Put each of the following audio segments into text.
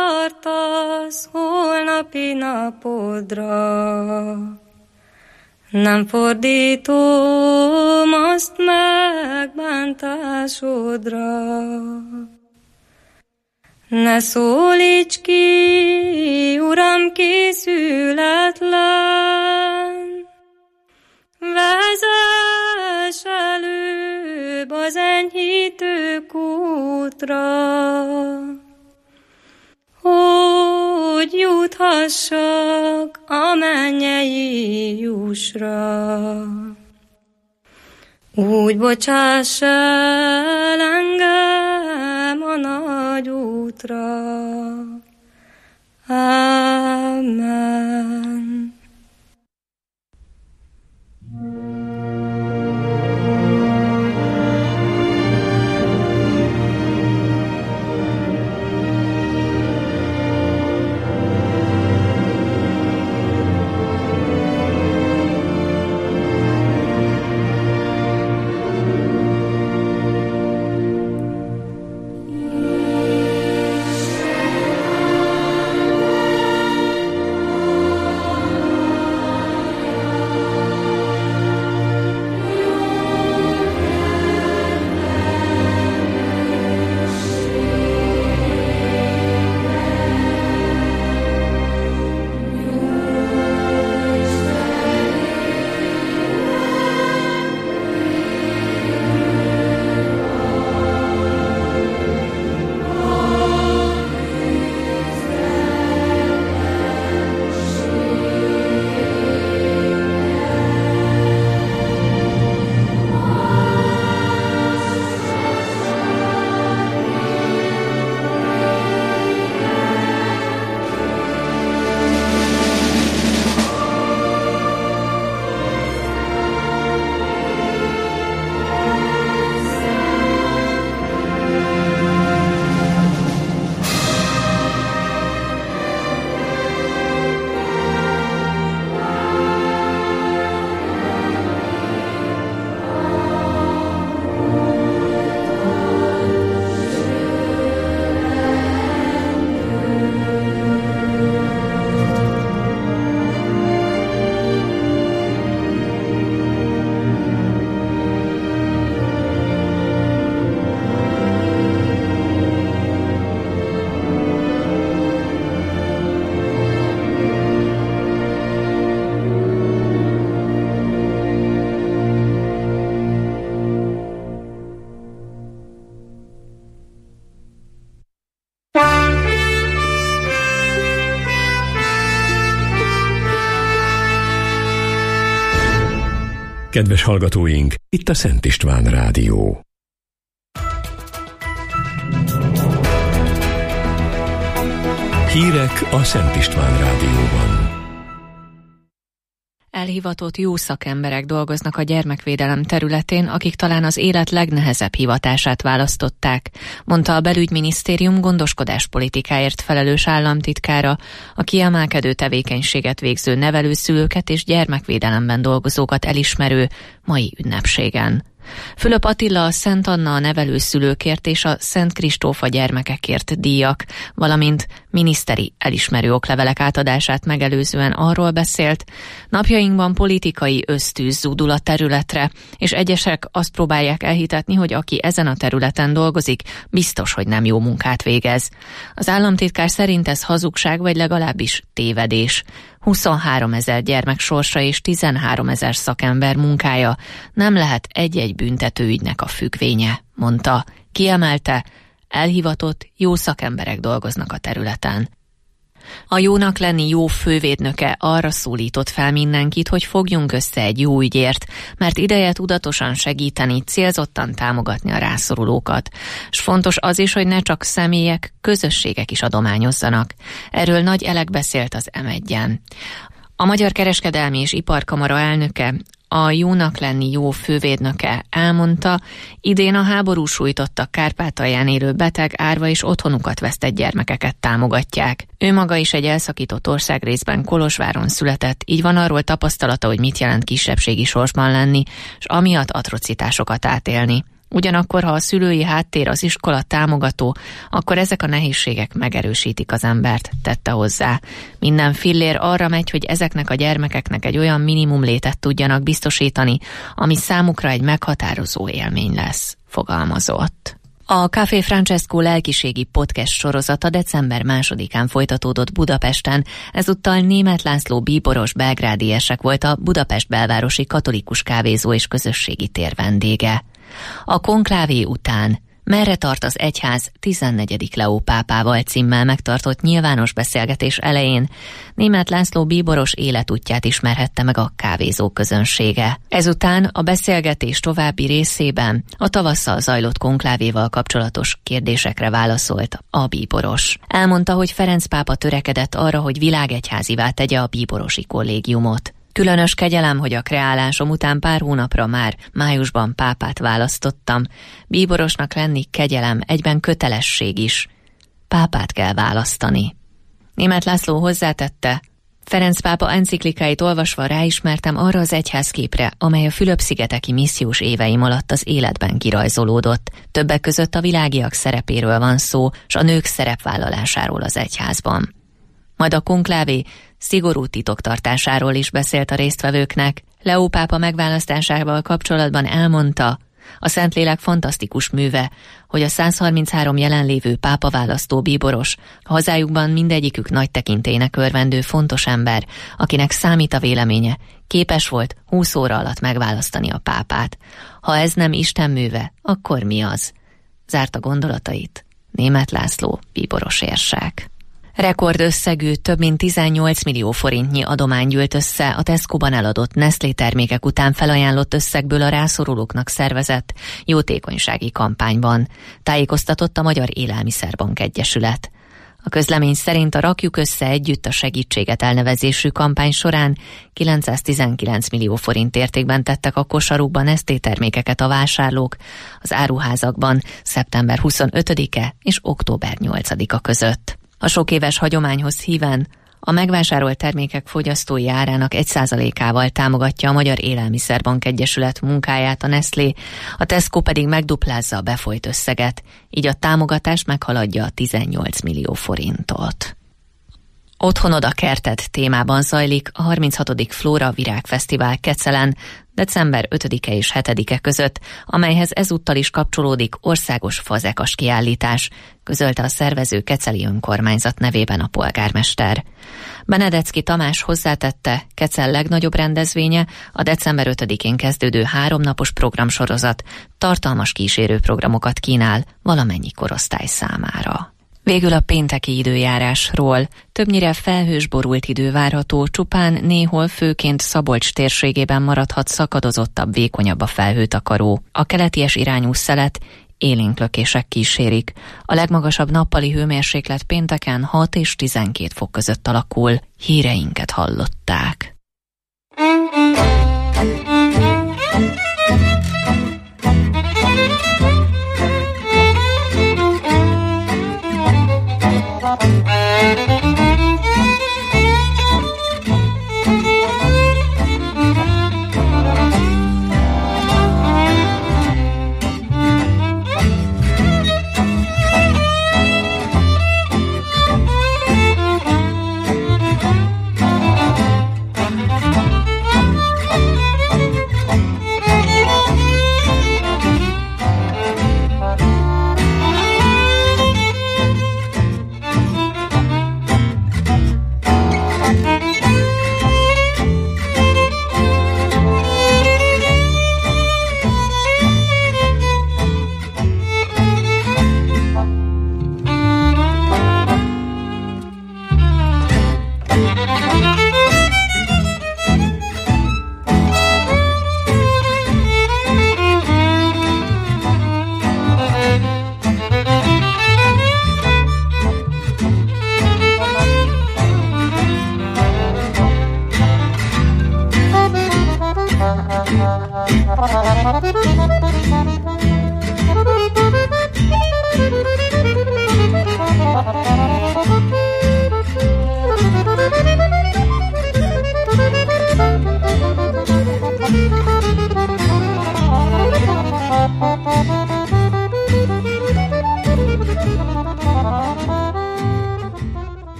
tartasz holnapi napodra. Nem fordítom azt megbántásodra. Ne szólíts ki, Uram, készületlen, vezess előbb az enyhítő kútra, hogy juthassak a mennyei jussra. Úgy bocsáss el engem a nagy útra. Amen. Kedves hallgatóink, itt a Szent István Rádió. Hírek a Szent István Rádióban. Elhivatott jó szakemberek dolgoznak a gyermekvédelem területén, akik talán az élet legnehezebb hivatását választották, mondta a Belügyminisztérium gondoskodáspolitikáért felelős államtitkára a kiemelkedő tevékenységet végző nevelőszülőket és gyermekvédelemben dolgozókat elismerő mai ünnepségen. Fülöp Attila a Szent Anna a nevelőszülőkért és a Szent Kristóf a gyermekekért díjak, valamint miniszteri elismerő oklevelek átadását megelőzően arról beszélt, napjainkban politikai ösztűz zúdul a területre, és egyesek azt próbálják elhitetni, hogy aki ezen a területen dolgozik, biztos, hogy nem jó munkát végez. Az államtitkár szerint ez hazugság, vagy legalábbis tévedés. 23 000 gyermek sorsa és 13 000 szakember munkája nem lehet egy-egy büntetőügynek a függvénye, mondta. Kiemelte, elhivatott, jó szakemberek dolgoznak a területen. A jónak lenni jó fővédnöke arra szólított fel mindenkit, hogy fogjunk össze egy jó ügyért, mert ideje tudatosan segíteni, célzottan támogatni a rászorulókat. S fontos az is, hogy ne csak személyek, közösségek is adományozzanak. Erről Nagy Elek beszélt az M1-en. A Magyar Kereskedelmi és Iparkamara elnöke, a jónak lenni jó fővédnöke elmondta, idén a háború sújtotta Kárpátalján élő beteg, árva és otthonukat vesztett gyermekeket támogatják. Ő maga is egy elszakított országrészben, Kolozsváron született, így van arról tapasztalata, hogy mit jelent kisebbségi sorsban lenni, és amiatt atrocitásokat átélni. Ugyanakkor, ha a szülői háttér, az iskola támogató, akkor ezek a nehézségek megerősítik az embert, tette hozzá. Minden fillér arra megy, hogy ezeknek a gyermekeknek egy olyan minimumlétet tudjanak biztosítani, ami számukra egy meghatározó élmény lesz, fogalmazott. A Café Francesco lelkiségi podcast sorozata december 2-án folytatódott Budapesten, ezúttal Németh László bíboros belgrádiesek volt a Budapest belvárosi katolikus kávézó és közösségi tér vendége. A konklávé után Merre tart az egyház 14. Leó pápával címmel megtartott nyilvános beszélgetés elején Németh László bíboros életútját ismerhette meg a kávézó közönsége. Ezután a beszélgetés további részében a tavasszal zajlott konklávéval kapcsolatos kérdésekre válaszolt a bíboros. Elmondta, hogy Ferenc pápa törekedett arra, hogy világegyházivá tegye a bíborosi kollégiumot. Különös kegyelem, hogy a kreálásom után pár hónapra már májusban pápát választottam. Bíborosnak lenni kegyelem, egyben kötelesség is. Pápát kell választani. Németh László hozzátette, Ferenc pápa enciklikáit olvasva ráismertem arra az egyházképre, amely a Fülöp-szigeteki missziós éveim alatt az életben kirajzolódott. Többek között a világiak szerepéről van szó, s a nők szerepvállalásáról az egyházban. Majd a konklávé szigorú titoktartásáról is beszélt a résztvevőknek. Leó pápa megválasztásával kapcsolatban elmondta, a Szentlélek fantasztikus műve, hogy a 133 jelenlévő pápaválasztó bíboros, hazájukban mindegyikük nagy tekintélynek örvendő fontos ember, akinek számít a véleménye, képes volt 20 óra alatt megválasztani a pápát. Ha ez nem Isten műve, akkor mi az? Zárta gondolatait Németh László bíboros érsek. Rekordösszegű, több mint 18 millió forintnyi adomány gyűlt össze a Tesco-ban eladott Nestlé termékek után felajánlott összegből a rászorulóknak szervezett jótékonysági kampányban, tájékoztatott a Magyar Élelmiszerbank Egyesület. A közlemény szerint a Rakjuk össze együtt a segítséget elnevezésű kampány során 919 millió forint értékben tettek a kosarukban Nestlé termékeket a vásárlók az áruházakban szeptember 25-e és október 8-a között. A sok éves hagyományhoz híven a megvásárolt termékek fogyasztói árának 1%-ával támogatja a Magyar Élelmiszerbank Egyesület munkáját a Nestlé, a Tesco pedig megduplázza a befolyt összeget, így a támogatás meghaladja a 18 millió forintot. Otthonod a kerted témában zajlik a 36. Flóra Virágfesztivál Kecelen december 5-e és 7-e között, amelyhez ezúttal is kapcsolódik országos fazekas kiállítás, közölte a szervező keceli önkormányzat nevében a polgármester. Benedecki Tamás hozzátette, Kecel legnagyobb rendezvénye a december 5-én kezdődő 3 napos programsorozat tartalmas kísérőprogramokat kínál valamennyi korosztály számára. Végül a pénteki időjárásról. Többnyire felhős borult idő várható, csupán néhol főként Szabolcs térségében maradhat szakadozottabb, vékonyabb a felhőtakaró. A keleties irányú szelet élénk lökések kísérik. A legmagasabb nappali hőmérséklet pénteken 6 és 12 fok között alakul. Híreinket hallották.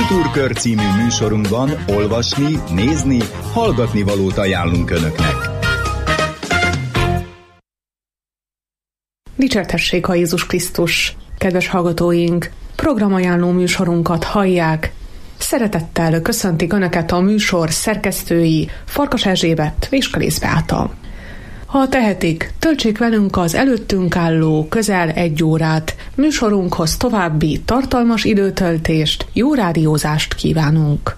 Kultúrkör című műsorunkban olvasni, nézni, hallgatni valót ajánlunk Önöknek. Dicsértessék a Jézus Krisztus! Kedves hallgatóink, programajánló műsorunkat hallják. Szeretettel köszöntik Önöket a műsor szerkesztői Farkas Erzsébet és Kalész Beáta. Ha tehetik, töltsék velünk az előttünk álló közel 1 órát. Műsorunkhoz további tartalmas időtöltést, jó rádiózást kívánunk!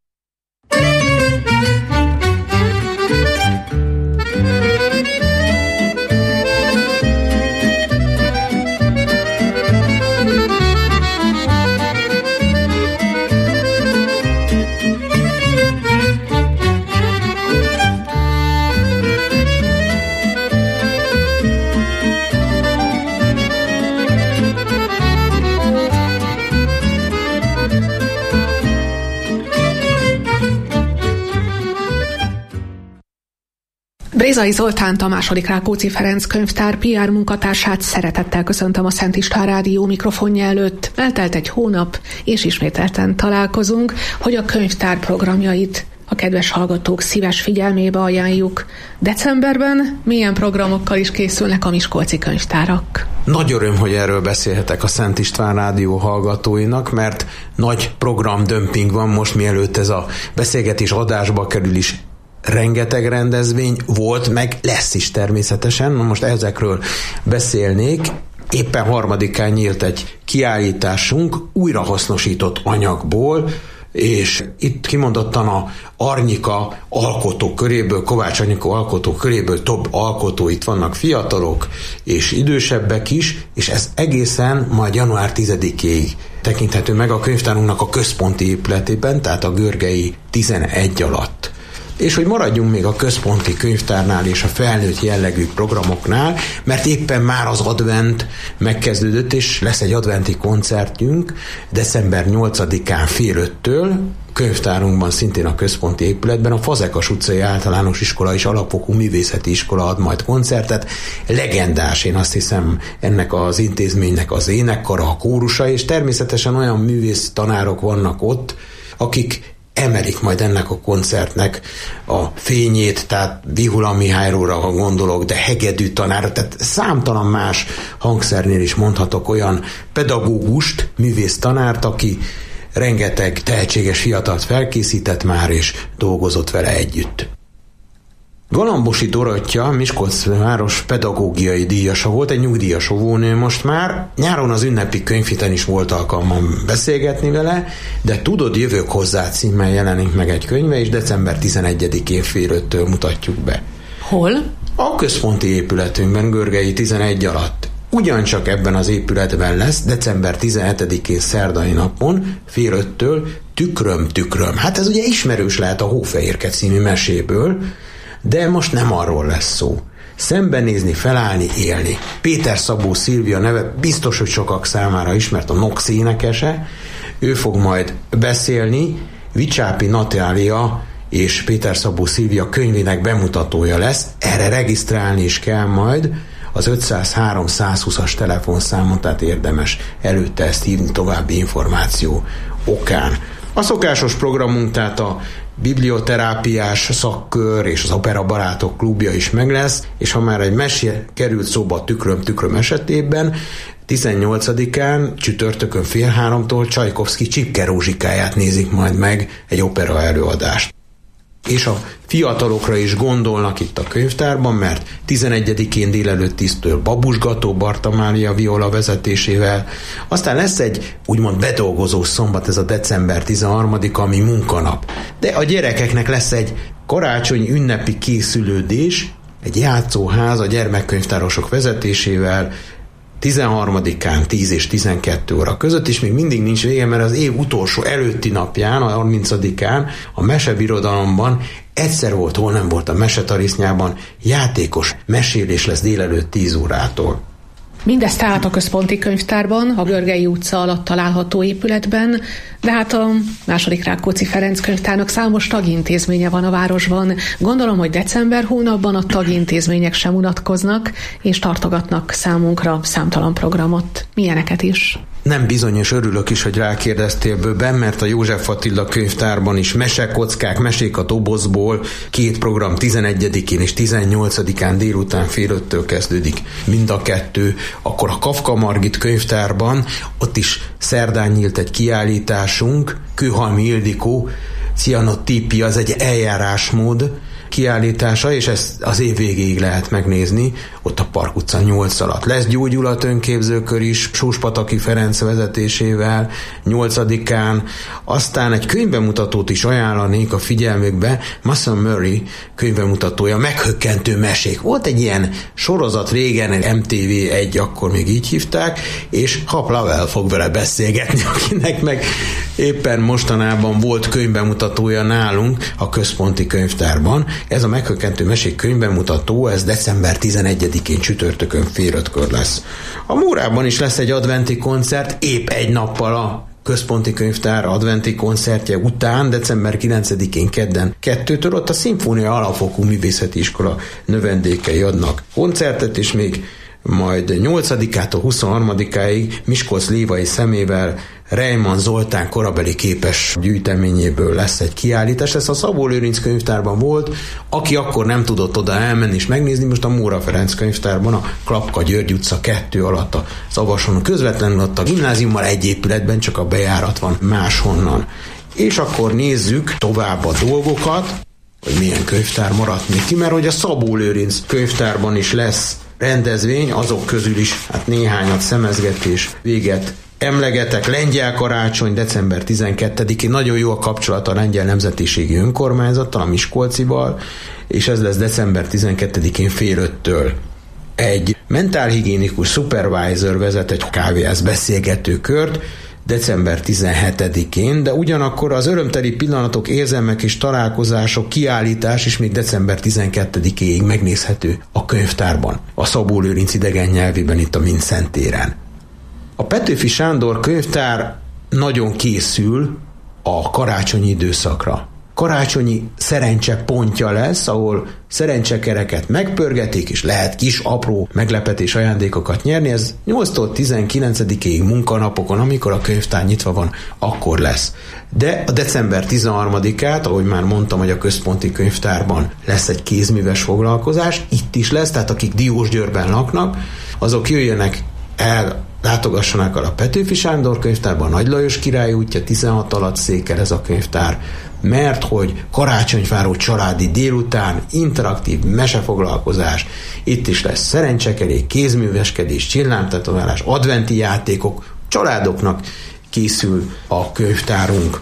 Brézai Zoltánt, a második Rákóczi Ferenc könyvtár PR munkatársát szeretettel köszöntöm a Szent István Rádió mikrofonja előtt. Eltelt 1 hónap, és ismételten találkozunk, hogy a könyvtár programjait a kedves hallgatók szíves figyelmébe ajánljuk. Decemberben milyen programokkal is készülnek a miskolci könyvtárak? Nagy öröm, hogy erről beszélhetek a Szent István Rádió hallgatóinak, mert nagy programdömping van most, mielőtt ez a beszélgetés adásba kerül is. Rengeteg rendezvény volt, meg lesz is természetesen. Na most ezekről beszélnék. Éppen 3-án nyílt egy kiállításunk újrahasznosított anyagból, és itt kimondottan a Arnyika alkotó köréből, Kovács Arnyika alkotó köréből több alkotó itt vannak, fiatalok és idősebbek is, és ez egészen majd január 10-ig tekinthető meg a könyvtárunknak a központi épületében, tehát a Görgei 11 alatt. És hogy maradjunk még a központi könyvtárnál és a felnőtt jellegű programoknál, mert éppen már az advent megkezdődött, és lesz egy adventi koncertjünk december 8-án fél 5-től, könyvtárunkban, szintén a központi épületben, a Fazekas utcai általános iskola és alapfokú művészeti iskola ad majd koncertet. Legendás, én azt hiszem, ennek az intézménynek az énekkara, a kórusa, és természetesen olyan művész tanárok vannak ott, akik emelik majd ennek a koncertnek a fényét, tehát Vihula Mihályra, ha gondolok, de hegedű tanára, tehát számtalan más hangszernél is mondhatok olyan pedagógust, művész tanárt, aki rengeteg tehetséges fiatalt felkészített már, és dolgozott vele együtt. Galambosi Dorottya, Miskolc város pedagógiai díjasa volt, egy nyugdíjas óvónő most már. Nyáron az ünnepi könyvhéten is volt alkalmam beszélgetni vele, de Tudod, jövök hozzá címmel jelenik meg egy könyve, és december 11-én fél 5-től mutatjuk be. Hol? A központi épületünkben, Görgei 11 alatt. Ugyancsak ebben az épületben lesz december 17-én szerdai napon fél 5-től Tükröm. Hát ez ugye ismerős lehet a Hófehérke című meséből, de most nem arról lesz szó. Szembenézni, felállni, élni. Péter Szabó Szilvia neve biztos, hogy sokak számára ismert, a Nox énekese. Ő fog majd beszélni. Vicsápi Natália és Péter Szabó Szilvia könyvének bemutatója lesz. Erre regisztrálni is kell majd. Az 503-120-as telefonszámon, tehát érdemes előtte ezt hívni további információ okán. A szokásos programunk, tehát a biblioterápiás szakkör és az Opera Barátok klubja is meg lesz, és ha már egy mesé került szóba Tükröm esetében, 18-án csütörtökön fél 3-tól Csajkovszky Csipke Rózsikáját nézik majd meg, egy opera előadást. És a fiatalokra is gondolnak itt a könyvtárban, mert 11-én délelőtt 10-től babusgató Bartamália viola vezetésével, aztán lesz egy úgymond bedolgozó szombat, ez a december 13-a, ami munkanap. De a gyerekeknek lesz egy karácsonyi ünnepi készülődés, egy játszóház a gyermekkönyvtárosok vezetésével, 13-án 10 és 12 óra között, és még mindig nincs vége, mert az év utolsó előtti napján, a 30-án a Mesebirodalomban egyszer volt, hol nem volt a Mesetarisznyában, játékos mesélés lesz délelőtt 10 órától. Mindezt tehát a központi könyvtárban, a Görgei utca alatt található épületben, de hát a második Rákóczi Ferenc könyvtárnak számos tagintézménye van a városban. Gondolom, hogy december hónapban a tagintézmények sem unatkoznak, és tartogatnak számunkra számtalan programot. Milyeneket is? Nem bizonyos, örülök is, hogy rákérdeztél bőben, mert a József Attila könyvtárban is mesekockák, mesék a dobozból, 2 program 11-én és 18-án délután fél 5-től kezdődik mind a 2. Akkor a Kafka Margit könyvtárban, ott is szerdán nyílt egy kiállításunk, Kőhalmi Ildikó cianotípia, az egy eljárásmód kiállítása, és ezt az év végéig lehet megnézni, ott a Park utca 8 alatt. Lesz gyógyulat önképzőkör is, Sóspataki Ferenc vezetésével 8-án, aztán egy könyvbemutatót is ajánlanék a figyelmükbe, Mason Murray könyvbemutatója, Meghökkentő mesék. Volt egy ilyen sorozat régen, MTV1, akkor még így hívták, és Hap Lavelle fog vele beszélgetni, akinek meg éppen mostanában volt könyvbemutatója nálunk a Központi Könyvtárban. Ez a Meghökkentő mesék könyvbemutató, ez december 11-én csütörtökön fél 5-kor lesz. A Mórában is lesz egy adventi koncert, épp egy nappal a Központi Könyvtár adventi koncertje után, december 9-én kedden 2-től, ott a Szimfónia Alapfokú Művészeti Iskola növendékei adnak koncertet, és még majd 8-ától 23-áig Miskolc Lévai szemével Reimann Zoltán korabeli képes gyűjteményéből lesz egy kiállítás. Ez a Szabó Lőrinc könyvtárban volt, aki akkor nem tudott oda elmenni és megnézni, most a Móra Ferenc könyvtárban, a Klapka György utca 2 alatt a Szavason, közvetlenül ott a gimnáziummal egy épületben, csak a bejárat van máshonnan. És akkor nézzük tovább a dolgokat, hogy milyen könyvtár maradt még ki, mert hogy a Szabó Lőrinc könyvtárban is lesz rendezvény, azok közül is hát néhányat szemezgetés véget emlegetek. Lengyel karácsony december 12-én, nagyon jó a kapcsolat a lengyel nemzetiségi önkormányzattal, a Miskolcival, és ez lesz december 12-én fél 5-től. Egy mentálhigiénikus supervisor vezet egy kávéház beszélgetőkört december 17-én, de ugyanakkor az örömteli pillanatok, érzelmek és találkozások kiállítás is még december 12-éig megnézhető a könyvtárban, a Szabó Lőrinc idegen nyelvében itt a Mindszenty téren. A Petőfi Sándor könyvtár nagyon készül a karácsonyi időszakra. Karácsonyi szerencsepontja lesz, ahol szerencsekereket megpörgetik, és lehet kis, apró meglepetés ajándékokat nyerni. Ez 8-tól 19-ig munkanapokon, amikor a könyvtár nyitva van, akkor lesz. De a december 13-át, ahogy már mondtam, hogy a Központi Könyvtárban lesz egy kézműves foglalkozás, itt is lesz, tehát akik Diósgyőrben laknak, azok jöjjenek el, látogassanak el a Petőfi Sándor könyvtárban, Nagy Lajos Király útja 16 alatt székel ez a könyvtár, mert hogy karácsonyváró családi délután, interaktív mesefoglalkozás, itt is lesz szerencsekerék, kézműveskedés, csillámtetoválás, adventi játékok, családoknak készül a könyvtárunk.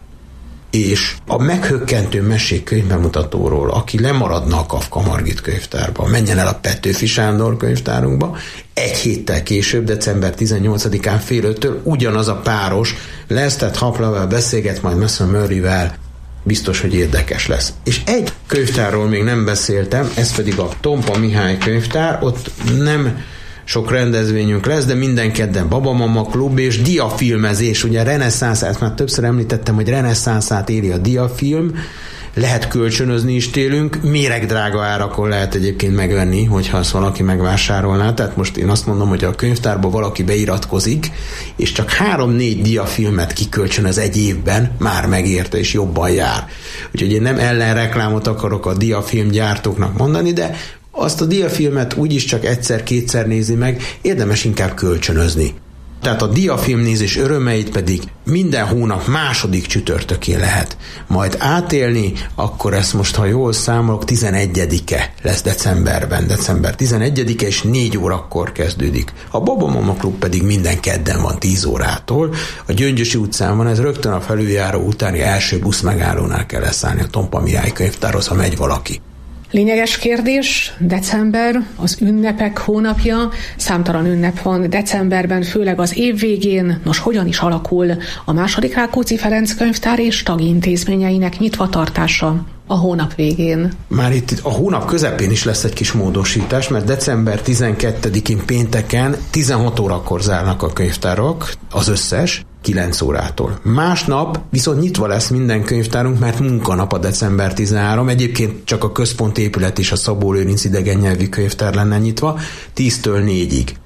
És a Meghökkentő mesék könyvbemutatóról, aki lemaradna a Kafka Margit könyvtárba, menjen el a Petőfi Sándor könyvtárunkba, egy héttel később, december 18-án fél 5-től ugyanaz a páros lesz, tehát Hap Lavelle beszélget majd Mason Murrayvel, biztos, hogy érdekes lesz. És egy könyvtárról még nem beszéltem, ez pedig a Tompa Mihály könyvtár, ott nem sok rendezvényünk lesz, de minden kedden Babamama klub és diafilmezés, ugye reneszánszát, már többször említettem, hogy reneszánszát éri a diafilm, lehet kölcsönözni is tőlünk, méregdrága árakon lehet egyébként megvenni, hogyha azt valaki megvásárolná, tehát most én azt mondom, hogy a könyvtárba valaki beiratkozik, és csak 3-4 diafilmet kikölcsönöz egy évben, már megérte és jobban jár. Úgyhogy én nem ellenreklámot akarok a diafilmgyártóknak mondani, de azt a diafilmet úgyis csak egyszer-kétszer nézi meg, érdemes inkább kölcsönözni. Tehát a diafilmnézés örömeit pedig minden hónap második csütörtökén lehet majd átélni, akkor ezt most, ha jól számolok, 11-e lesz decemberben, december 11-e, és 4 órakor kezdődik. A Babamama klub pedig minden kedden van 10 órától. A Gyöngyösi utcán van, ez rögtön a felüljáró utáni első busz megállónál kell leszállni a Tompa Mihály könyvtárhoz, ha megy valaki. Lényeges kérdés, december, az ünnepek hónapja, számtalan ünnep van decemberben, főleg az év végén. Nos, hogyan is alakul a II. Rákóczi Ferenc könyvtár és tagintézményeinek nyitvatartása a hónap végén? Már itt a hónap közepén is lesz egy kis módosítás, mert december 12-én pénteken 16 órakor zárnak a könyvtárak, az összes, 9 órától. Másnap viszont nyitva lesz minden könyvtárunk, mert munkanap a december 13. Egyébként csak a központi épület és a Szabó Lőrinc idegen nyelvű könyvtár lenne nyitva, 10-től 4-ig.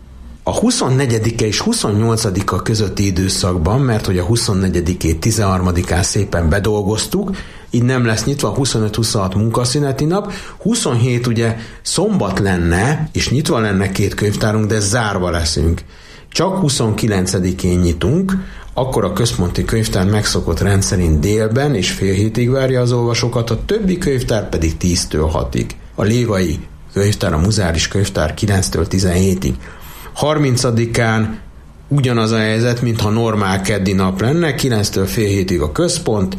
A 24-e és 28-a közötti időszakban, mert hogy a 24-ét 13-án szépen bedolgoztuk, így nem lesz nyitva, 25-26 munkaszüneti nap, 27 ugye szombat lenne, és nyitva lenne 2 könyvtárunk, de zárva leszünk. Csak 29-én nyitunk, akkor a központi könyvtár megszokott rendszerint délben és fél hétig várja az olvasókat, a többi könyvtár pedig 10-től 6-ig. A lévai könyvtár, a muzeális könyvtár 9-től 17-ig. 30-án ugyanaz a helyzet, mintha normál keddi nap lenne, 9-től fél hétig a központ,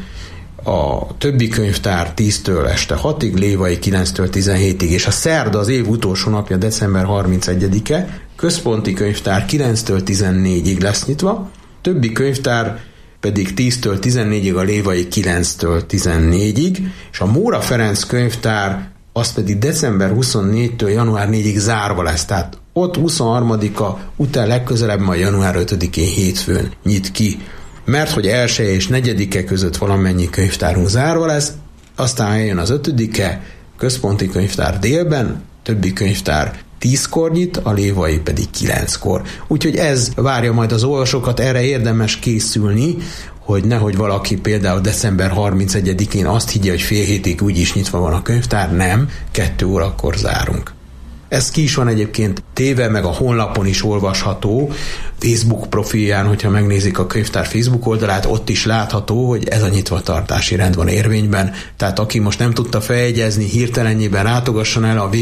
a többi könyvtár 10-től este 6-ig, lévai 9-től 17-ig, és a szerda az év utolsó napja, december 31-e, központi könyvtár 9-től 14-ig lesz nyitva, többi könyvtár pedig 10-től 14-ig, a lévai 9-től 14-ig, és a Móra Ferenc könyvtár az pedig december 24-től január 4-ig zárva lesz, tehát ott 23-a után legközelebb majd január 5-én hétfőn nyit ki. Mert hogy 1 és 4-e között valamennyi könyvtárunk zárva lesz, aztán eljön az 5-e, központi könyvtár délben, többi könyvtár 10-kor nyit, a lévai pedig 9-kor. Úgyhogy ez várja majd az olvasókat, erre érdemes készülni, hogy nehogy valaki például december 31-én azt higgye, hogy fél hétig úgyis nyitva van a könyvtár, nem, 2 órakor zárunk. Ez ki is van egyébként téve, meg a honlapon is olvasható, Facebook profilján, hogyha megnézik a könyvtár Facebook oldalát, ott is látható, hogy ez a nyitvatartási rend van érvényben, tehát aki most nem tudta feljegyezni, hirtelenjében látogasson el a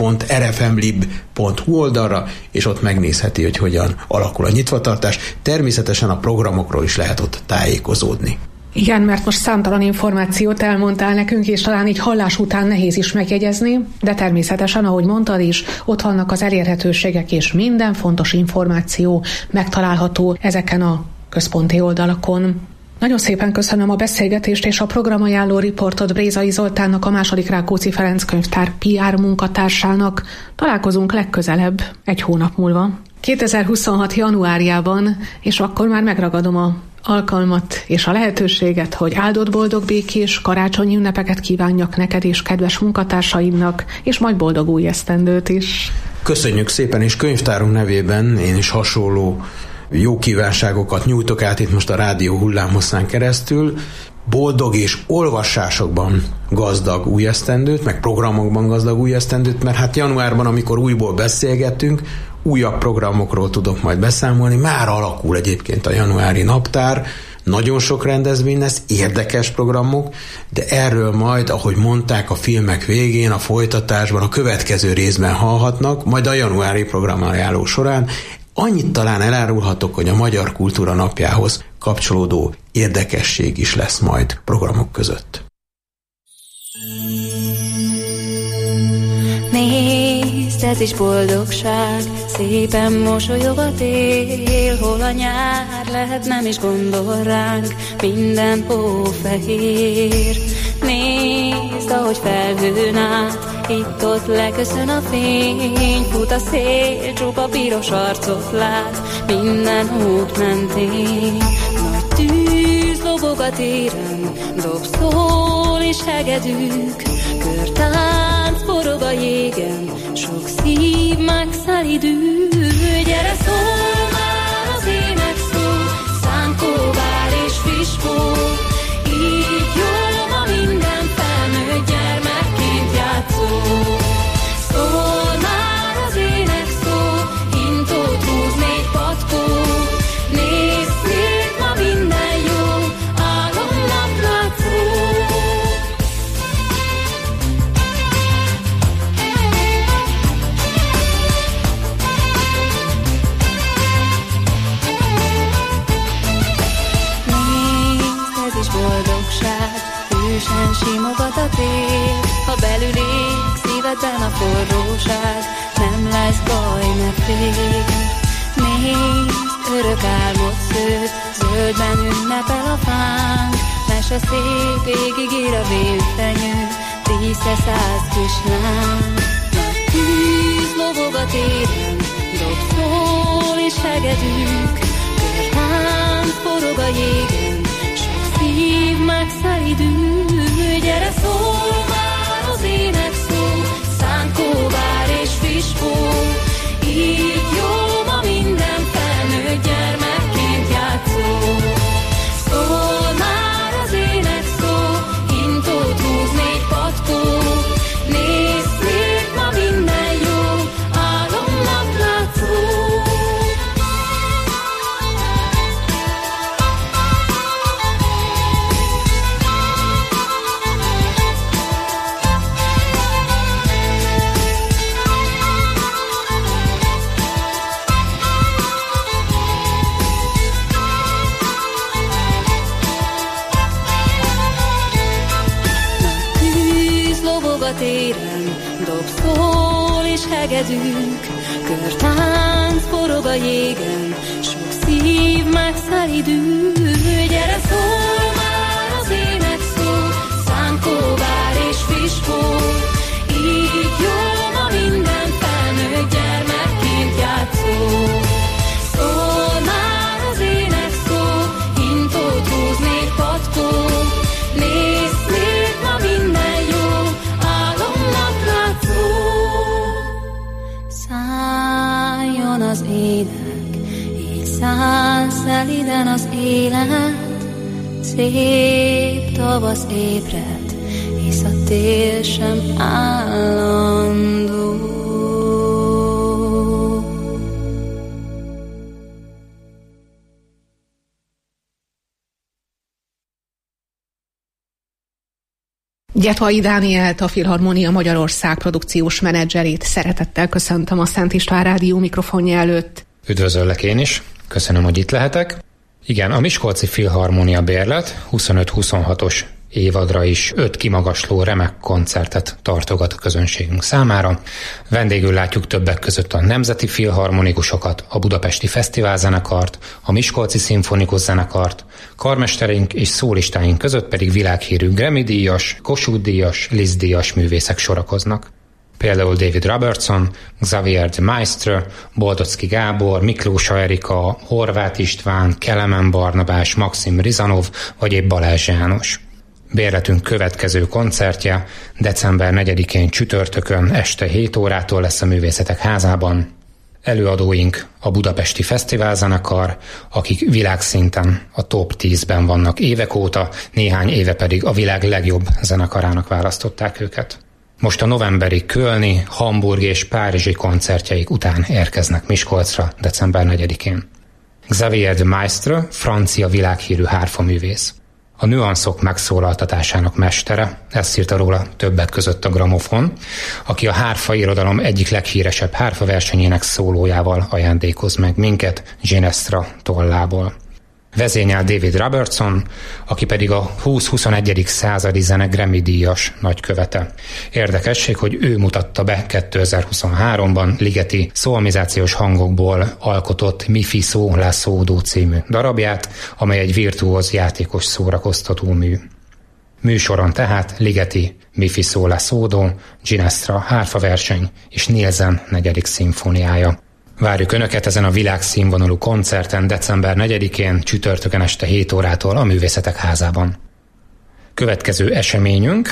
www.rfmlib.hu oldalra, és ott megnézheti, hogy hogyan alakul a nyitvatartás. Természetesen a programokról is lehet ott tájékozódni. Igen, mert most számtalan információt elmondtál nekünk, és talán így hallás után nehéz is megjegyezni, de természetesen, ahogy mondtad is, ott vannak az elérhetőségek, és minden fontos információ megtalálható ezeken a központi oldalakon. Nagyon szépen köszönöm a beszélgetést és a programajánló riportot Brézai Zoltánnak, a II. Rákóczi Ferenc könyvtár PR munkatársának. Találkozunk legközelebb, 1 hónap múlva. 2026. januárjában, és akkor már megragadom a alkalmat és a lehetőséget, hogy áldott boldog békés karácsonyi ünnepeket kívánjak neked és kedves munkatársaidnak, és majd boldog új esztendőt is. Köszönjük szépen, és könyvtárunk nevében én is hasonló jó kívánságokat nyújtok át itt most a rádió hullámhosszán keresztül. Boldog és olvasásokban gazdag új esztendőt, meg programokban gazdag új esztendőt, mert hát januárban, amikor újból beszélgettünk, újabb programokról tudok majd beszámolni. Már alakul egyébként a januári naptár, nagyon sok rendezvény lesz, érdekes programok, de erről majd, ahogy mondták a filmek végén, a folytatásban, a következő részben hallhatnak, majd a januári programajánló során. Annyit talán elárulhatok, hogy a Magyar Kultúra Napjához kapcsolódó érdekesség is lesz majd programok között. Nézd, ez is boldogság, szépen mosolyog a tél, hol a nyár lehet, nem is gondol ránk, minden hófehér. Nézd, ahogy felhőn át, itt-ott leköszön a fény, fut a szél, csupa piros arcot lát, minden út mentén. Nagy tűz lobog a téren, dob szól és hegedűk, körtánc forog a jégen, sok szív megszelidül. Gyere, szól már az ének szó, szánkóvár és friskó, így jó ma minden felnőtt gyermekként játszó. Szól már az ének szó, hintót húz 4 patkó, nézd szét, ma minden jó, álomnak látszó. Hűsen simogat a tél, ha belül ég szívedben a forróság, nem lesz baj, ne félj. Nézd, örök álmot szőtt, zöldben ünnepel a fánk, mese szép, égig ír a vénfenyő, 10-100 kislány. Nagy tűz lobog a téren, dob szól és hegedűk, körtánc forog a jégen, szív megszelidül. Gyere, szól már az ének szó, szánkóvár és friskó, így jó ma téren, dobszól és hegedünk, körtánc forog a jégen, sok szív megszelidül. Gyere, szól már az ének szó, szánkóvár és friskó, így jó ma minden felnőtt gyermekként játszó. Szól már az ének szó, hintót húznék patkó, nézd ma minden jó, álomnak látszó. Szálljon az ének, így száll szeliden az élet, szép tavasz ébred, hisz a tél sem állandó. Gyetvai Dánielt, a Filharmónia Magyarország produkciós menedzserét szeretettel köszöntöm a Szent István Rádió mikrofonja előtt. Üdvözöllek én is, köszönöm, hogy itt lehetek. Igen, a Miskolci Filharmónia Bérlet 25-26-os évadra is 5 kimagasló remek koncertet tartogat a közönségünk számára. Vendégül látjuk többek között a Nemzeti Filharmonikusokat, a Budapesti Fesztiválzenekart, a Miskolci Szimfonikus Zenekart, karmestereink és szólistáink között pedig világhírű Grammy-díjas, Kossuth-díjas, Liszt-díjas művészek sorakoznak. Például David Robertson, Xavier de Maistre, Boldocki Gábor, Miklósa Erika, Horváth István, Kelemen Barnabás, Maxim Rizanov vagy épp Balázs János. Bérletünk következő koncertje december 4-én csütörtökön este 7 órától lesz a Művészetek Házában. Előadóink a Budapesti Fesztiválzenekar, akik világszinten a top 10-ben vannak évek óta, néhány éve pedig a világ legjobb zenekarának választották őket. Most a novemberi kölni, hamburgi és párizsi koncertjeik után érkeznek Miskolcra december 4-én. Xavier de Maistre, francia világhírű hárfaművész. A nüanszok megszólaltatásának mestere, ezt írta róla többek között a Gramofon, aki a hárfa irodalom egyik leghíresebb hárfa versenyének szólójával ajándékoz meg minket Ginestra tollából. Vezényel David Robertson, aki pedig a 20-21. századi zene Grammy-díjas nagykövete. Érdekesség, hogy ő mutatta be 2023-ban Ligeti szolmizációs hangokból alkotott Mi fi szó la szódó című darabját, amely egy virtuóz játékos szórakoztató mű. Műsoron tehát Ligeti Mi fi szó la szódó, Ginestra hárfa verseny és Nielsen 4. szimfóniája. Várjuk Önöket ezen a világszínvonalú koncerten december 4-én csütörtökön este 7 órától a Művészetek Házában. Következő eseményünk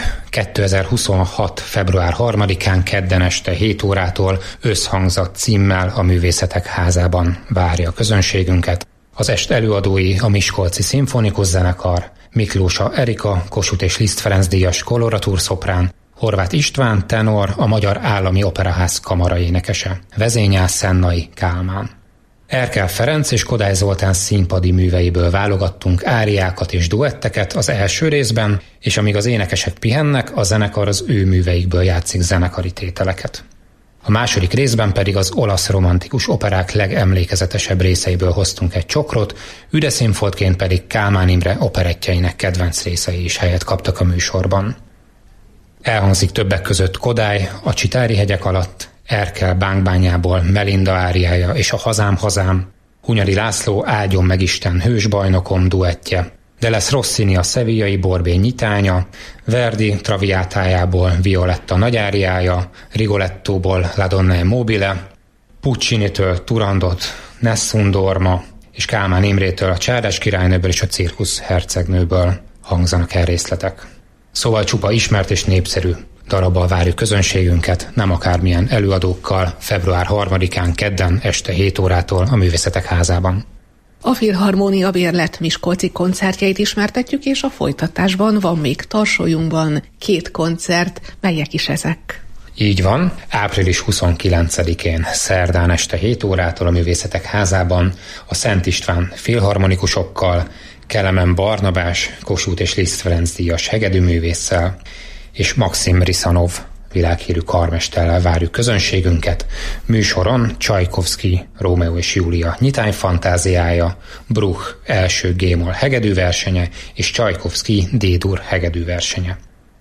2026. február 3-án kedden este 7 órától Összhangzat címmel a Művészetek Házában várja a közönségünket. Az est előadói a Miskolci Szimfonikus Zenekar, Miklósa Erika, Kossuth és Liszt Ferenc díjas koloratúrszoprán, Horváth István tenor, a Magyar Állami Operaház kamaraénekese, vezényel Szennai Kálmán. Erkel Ferenc és Kodály Zoltán színpadi műveiből válogattunk áriákat és duetteket az első részben, és amíg az énekesek pihennek, a zenekar az ő műveikből játszik zenekari tételeket. A második részben pedig az olasz romantikus operák legemlékezetesebb részeiből hoztunk egy csokrot, üdeszínfoltként pedig Kálmán Imre operettjeinek kedvenc részei is helyet kaptak a műsorban. Elhangzik többek között Kodály a Csitári hegyek alatt, Erkel Bánkbányából Melinda áriája és a Hazám, hazám, Hunyadi László Áldjon meg Isten hősbajnokom duettje, de lesz Rossini a Sevillai Borbély nyitánya, Verdi Traviátájából Violetta nagyáriája, Rigolettóból La Donna e Mobile, Puccinitől Turandot, Nessun Dorma és Kálmán Imrétől a Csárdás királynőből és a Cirkusz hercegnőből hangzanak el részletek. Szóval csupa ismert és népszerű darabbal várjuk közönségünket, nem akármilyen előadókkal, február 3-án kedden este 7 órától a Művészetek Házában. A Filharmónia Bérlet miskolci koncertjeit ismertetjük, és a folytatásban van még Tarsolyunkban 2 koncert, melyek is ezek? Így van, április 29-én szerdán este 7 órától a Művészetek Házában a Szent István filharmonikusokkal, Kelemen Barnabás, Kossuth és Liszt Ferenc díjas hegedűművésszel és Maxim Rizanov világhírű karmesterrel várjuk közönségünket. Műsoron Csajkovszky Rómeó és Júlia nyitányfantáziája, Bruch első G-moll hegedűversenye és Csajkovszky D-dur hegedűversenye.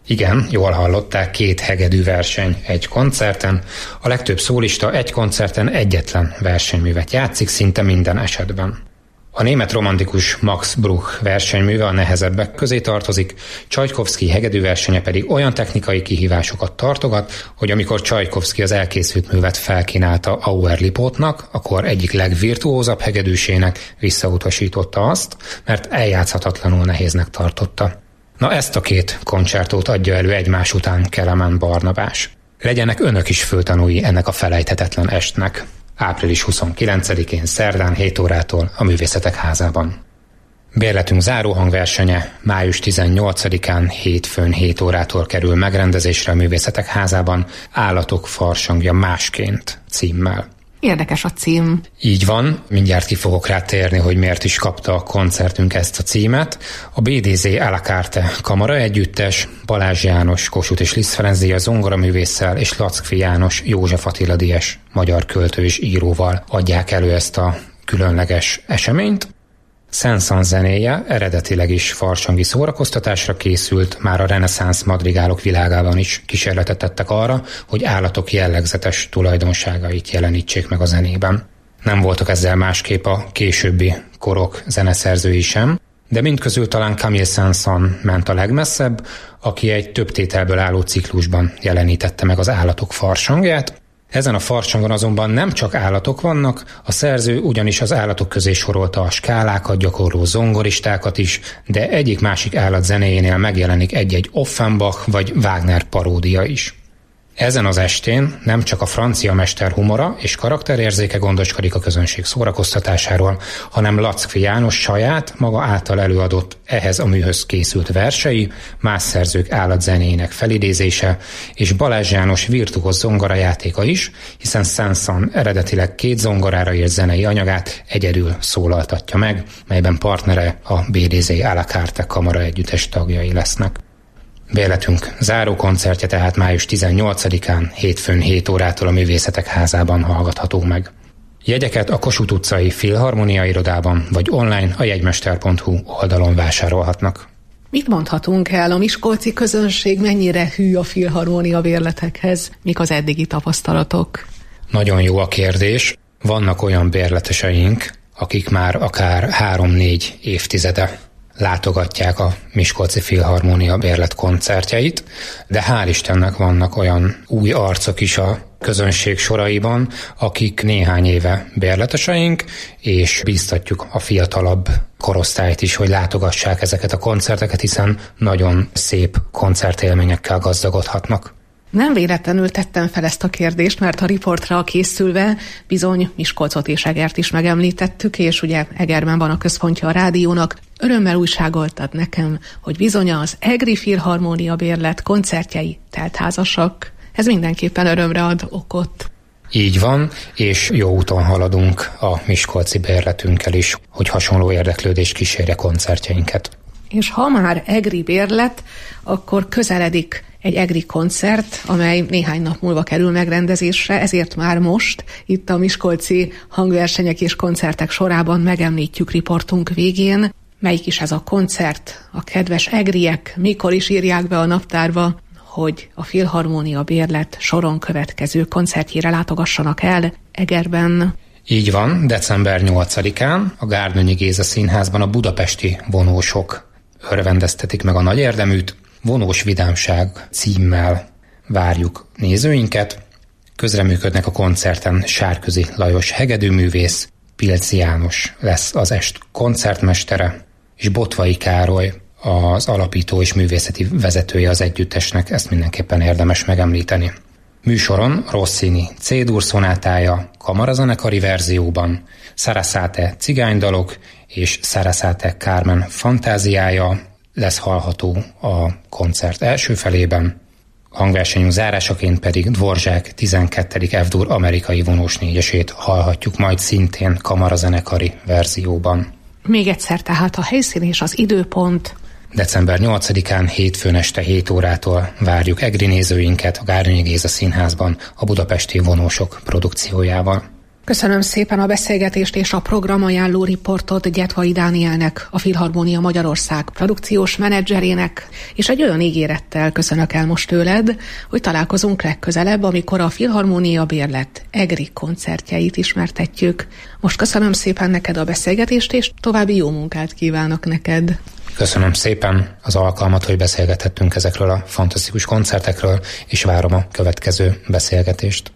Igen, jól hallották, 2 hegedű verseny egy koncerten. A legtöbb szólista egy koncerten egyetlen versenyművet játszik szinte minden esetben. A német romantikus Max Bruch versenyműve a nehezebbek közé tartozik, Csajkovszky hegedűversenye pedig olyan technikai kihívásokat tartogat, hogy amikor Csajkovszky az elkészült művet felkínálta Auer Lipótnak, akkor egyik legvirtuózabb hegedűsének visszautasította azt, mert eljátszhatatlanul nehéznek tartotta. Na ezt a 2 koncertót adja elő egymás után Kelemen Barnabás. Legyenek önök is föltanúi ennek a felejthetetlen estnek. Április 29-én szerdán 7 órától a Művészetek Házában. Bérletünk záróhangversenye május 18-án hétfőn 7 órától kerül megrendezésre a Művészetek Házában, Állatok farsangja másként címmel. Érdekes a cím. Így van, mindjárt ki fogok rá térni, hogy miért is kapta a koncertünk ezt a címet. A BDZ à la carte kamara együttes, Balázs János, Kossuth és Liszt Ferenc díjas zongoraművésszel és Lackfi János, József Attila díjas magyar költő és íróval adják elő ezt a különleges eseményt. Saint-Saëns zenéje eredetileg is farsangi szórakoztatásra készült, már a reneszánsz madrigálok világában is kísérletet tettek arra, hogy állatok jellegzetes tulajdonságait jelenítsék meg a zenében. Nem voltak ezzel másképp a későbbi korok zeneszerzői sem, de mindközül talán Camille Saint-Saëns ment a legmesszebb, aki egy több tételből álló ciklusban jelenítette meg az állatok farsangját. Ezen a farsangon azonban nem csak állatok vannak, a szerző ugyanis az állatok közé sorolta a skálákat gyakorló zongoristákat is, de egyik-másik állat zenéjénél megjelenik egy-egy Offenbach vagy Wagner paródia is. Ezen az estén nem csak a francia mester humora és karakterérzéke gondoskodik a közönség szórakoztatásáról, hanem Lackfi János saját, maga által előadott ehhez a műhöz készült versei, más szerzők állatzenéjének felidézése és Balázs János virtuóz zongorajátéka is, hiszen Saint-Saëns eredetileg 2 zongorára írt zenei anyagát egyedül szólaltatja meg, melyben partnere a BDZ à la carte kamara együttes tagjai lesznek. Bérletünk záró koncertje tehát május 18-án hétfőn 7 órától a Művészetek Házában hallgatható meg. Jegyeket a Kossuth utcai Filharmonia irodában vagy online a jegymester.hu oldalon vásárolhatnak. Mit mondhatunk el? A miskolci közönség mennyire hű a Filharmonia bérletekhez? Mik az eddigi tapasztalatok? Nagyon jó a kérdés. Vannak olyan bérleteseink, akik már akár 3-4 évtizede látogatják a Miskolci Filharmonia bérlet koncertjeit, de hál' Istennek vannak olyan új arcok is a közönség soraiban, akik néhány éve bérleteseink, és bíztatjuk a fiatalabb korosztályt is, hogy látogassák ezeket a koncerteket, hiszen nagyon szép koncertélményekkel gazdagodhatnak. Nem véletlenül tettem fel ezt a kérdést, mert a riportra készülve bizony Miskolcot és Egert is megemlítettük, és ugye Egerben van a központja a rádiónak. Örömmel újságoltad nekem, hogy bizony az Egri Filharmonia bérlet koncertjei teltházasak. Ez mindenképpen örömre ad okot. Így van, és jó úton haladunk a miskolci bérletünkkel is, hogy hasonló érdeklődés kísérje koncertjeinket. És ha már Egri bérlet, akkor közeledik egy egri koncert, amely néhány nap múlva kerül megrendezésre, ezért már most itt a miskolci hangversenyek és koncertek sorában megemlítjük riportunk végén. Melyik is ez a koncert? A kedves egriek mikor is írják be a naptárba, hogy a Filharmonia bérlet soron következő koncertjére látogassanak el Egerben. Így van, december 8-án a Gárdonyi Géza Színházban a budapesti vonósok örvendeztetik meg a nagy érdeműt. Vonós vidámság címmel várjuk nézőinket. Közreműködnek a koncerten Sárközi Lajos hegedűművész, Pilci János lesz az est koncertmestere, és Botvai Károly az alapító és művészeti vezetője az együttesnek, ezt mindenképpen érdemes megemlíteni. Műsoron Rossini C-dur szonátája kamarazenekari verzióban, Sarasate cigánydalok és Sarasate Carmen fantáziája lesz hallható a koncert első felében. Hangversenyünk zárásaként pedig Dvorzsák 12. F-dur amerikai vonós négyesét hallhatjuk majd szintén kamarazenekari verzióban. Még egyszer tehát a helyszín és az időpont. December 8-án hétfőn este 7 órától várjuk egri nézőinket a Gárdonyi Géza Színházban a budapesti vonósok produkciójával. Köszönöm szépen a beszélgetést és a programajánló riportot Gyetvai Dánielnek, a Filharmónia Magyarország produkciós menedzserének, és egy olyan ígérettel köszönök el most tőled, hogy találkozunk legközelebb, amikor a Filharmónia Bérlet egri koncertjeit ismertetjük. Most köszönöm szépen neked a beszélgetést, és további jó munkát kívánok neked. Köszönöm szépen az alkalmat, hogy beszélgethettünk ezekről a fantasztikus koncertekről, és várom a következő beszélgetést.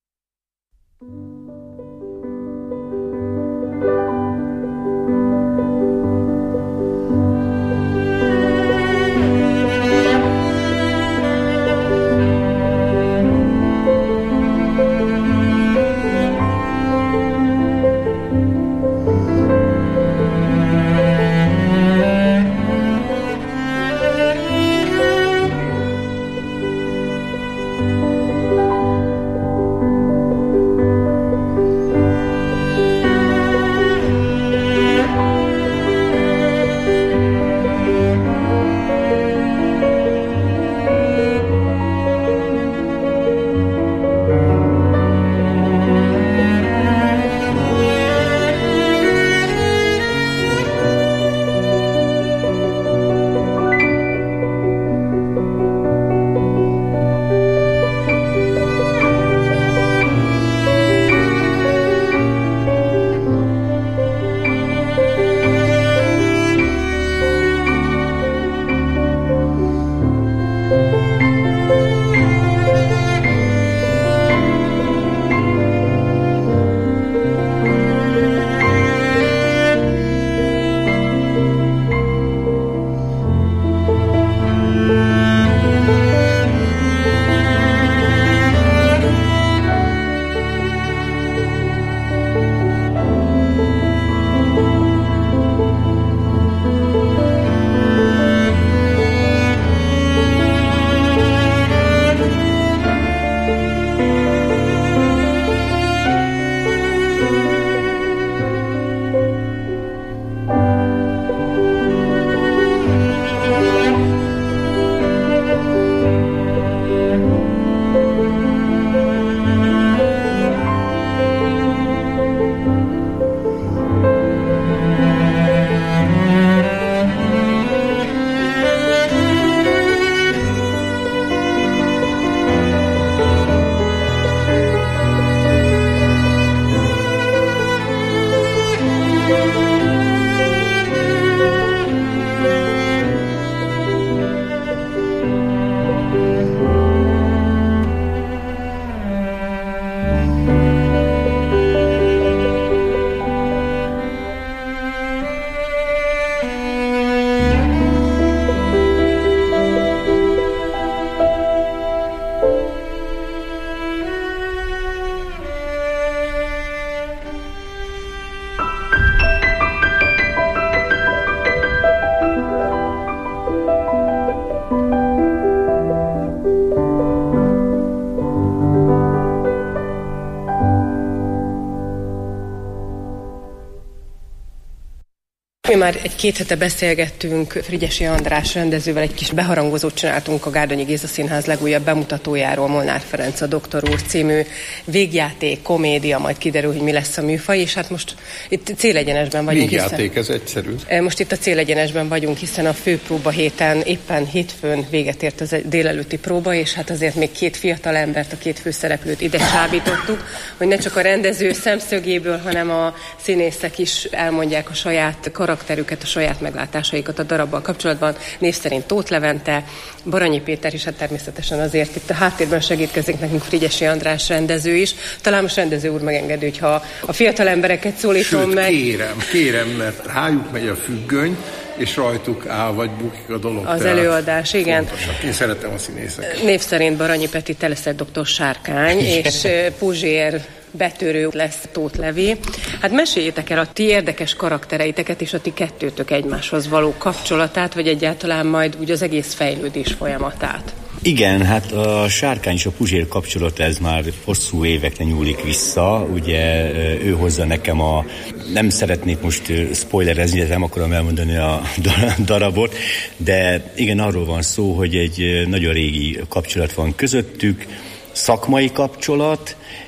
Mi már egy-két hete beszélgettünk Frigyesi András rendezővel, egy kis beharangozót csináltunk a Gárdonyi Géza Színház legújabb bemutatójáról, Molnár Ferenc a Doktor úr című végjáték, komédia, majd kiderül, hogy mi lesz a műfaj, és hát most itt célegyenesben vagyunk. Végjáték, ez egyszerű. Most itt a célegyenesben vagyunk, hiszen a főpróba héten éppen hétfőn véget ért az délelőtti próba, és hát azért még két fiatal embert, a két főszereplőt ide csábítottuk, hogy ne csak a rendező szemszögéből, hanem a színészek is elmondják a saját karakterüket, a saját meglátásaikat a darabbal kapcsolatban. Név szerint Tóth Levente, Baranyi Péter is, hát természetesen azért itt a háttérben segítkezik nekünk Frigyesi András rendező is. Talán most rendező úr megengedő, hogyha a fiatal embereket szólítom meg. Kérem, mert rájuk megy a függöny, és rajtuk áll vagy bukik a dolog. Az előadás, igen. Pontosan. Én szeretem a színészeket. Név szerint Baranyi Peti, Teleszert dr. Sárkány, és Puzsér betörő lesz Tóth Levi. Hát meséljétek el a ti érdekes karaktereiteket és a ti kettőtök egymáshoz való kapcsolatát, vagy egyáltalán majd úgy az egész fejlődés folyamatát. Igen, hát a Sárkány és a Puzsér kapcsolata ez már hosszú évekre nyúlik vissza. Ugye ő hozza nekem nem szeretnék most spoilerezni, nem akarom elmondani a darabot, de igen, arról van szó, hogy egy nagyon régi kapcsolat van közöttük, szakmai kapcsolat,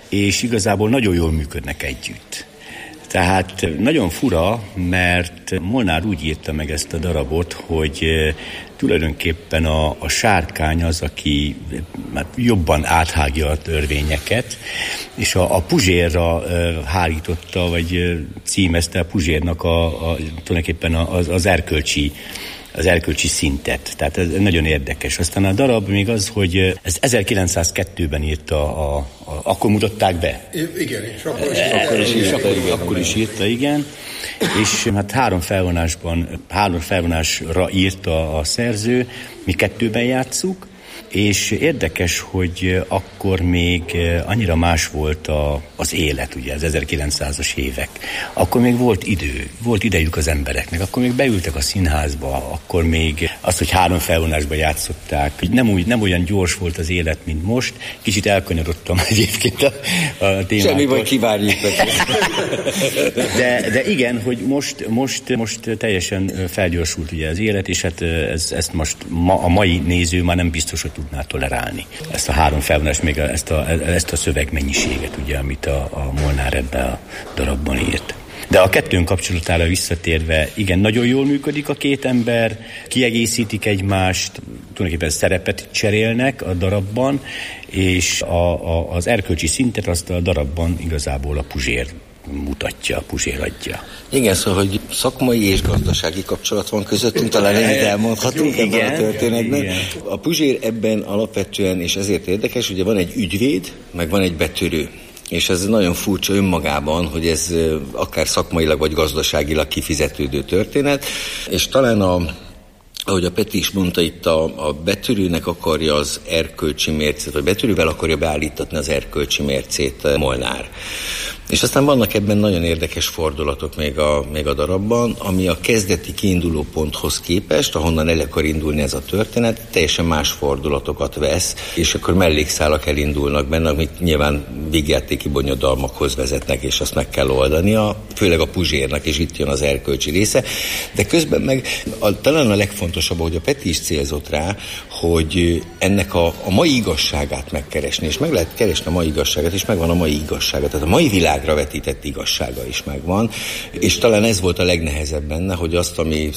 és igazából nagyon jól működnek együtt. Tehát nagyon fura, mert Molnár úgy írta meg ezt a darabot, hogy tulajdonképpen a sárkány az, aki jobban áthágja a törvényeket, és a Puzsérra hárította, vagy címezte a Puzsérnak tulajdonképpen az erkölcsi szintet. Tehát ez nagyon érdekes. Aztán a darab még az, hogy ez 1902-ben írta, akkor mutatták be. Igen, és akkor is írta, igen. És hát három felvonásra írta a szerző, mi 2-ben játsszuk, és érdekes, hogy akkor még annyira más volt az élet, ugye, az 1900-as évek. Akkor még volt idejük az embereknek, akkor még beültek a színházba, akkor még azt, hogy 3 felvonásban játszották, nem olyan gyors volt az élet, mint most. Kicsit elkanyarodtam egyébként a témától. Semmi baj, kivárjuk. De igen, hogy most teljesen felgyorsult ugye az élet, és hát ezt most a mai néző már nem biztos, hogy tudná tolerálni. Ezt a 3 felvonást, még ezt a szövegmennyiséget, ugye, amit a Molnár ebben a darabban írt. De a kettőn kapcsolatára visszatérve, igen, nagyon jól működik a két ember, kiegészítik egymást, tulajdonképpen szerepet cserélnek a darabban, és az erkölcsi szintet azt a darabban igazából a Puzsér mutatja, a Puzsér adja. Igen, szóval, hogy szakmai és gazdasági kapcsolat van közöttünk, talán ennyit elmondhatunk ebben a történetben. Igen. A Puzsér ebben alapvetően, és ezért érdekes, ugye van egy ügyvéd, meg van egy betörő. És ez nagyon furcsa önmagában, hogy ez akár szakmailag vagy gazdaságilag kifizetődő történet, és talán ahogy a Peti is mondta, itt a betörőnek akarja az erkölcsi mércét, vagy betörővel akarja beállítatni az erkölcsi mércét Molnár. És aztán vannak ebben nagyon érdekes fordulatok még a darabban, ami a kezdeti kiinduló ponthoz képest, ahonnan el akar indulni ez a történet, teljesen más fordulatokat vesz, és akkor mellékszálak elindulnak benne, amik nyilván végjátéki bonyodalmakhoz vezetnek, és azt meg kell oldania, főleg a Puzsérnak, és itt jön az erkölcsi része. De közben meg talán a legfontosabb, hogy a Peti is célzott rá, hogy ennek a mai igazságát megkeresni, és meg lehet keresni a mai igazságát, és megvan a mai igazsága. Tehát a mai világra vetített igazsága is megvan, és talán ez volt a legnehezebb benne, hogy azt, ami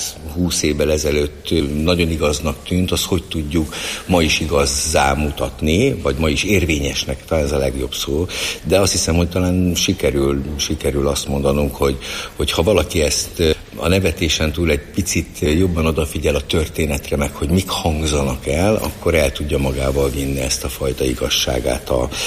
120 évvel ezelőtt nagyon igaznak tűnt, azt hogy tudjuk ma is igazzá mutatni, vagy ma is érvényesnek, talán ez a legjobb szó, de azt hiszem, hogy talán sikerül azt mondanunk, hogy ha valaki ezt a nevetésen túl egy picit jobban odafigyel a történetre, meg hogy mik hangzanak el, akkor el tudja magával vinni ezt a fajta igazságát,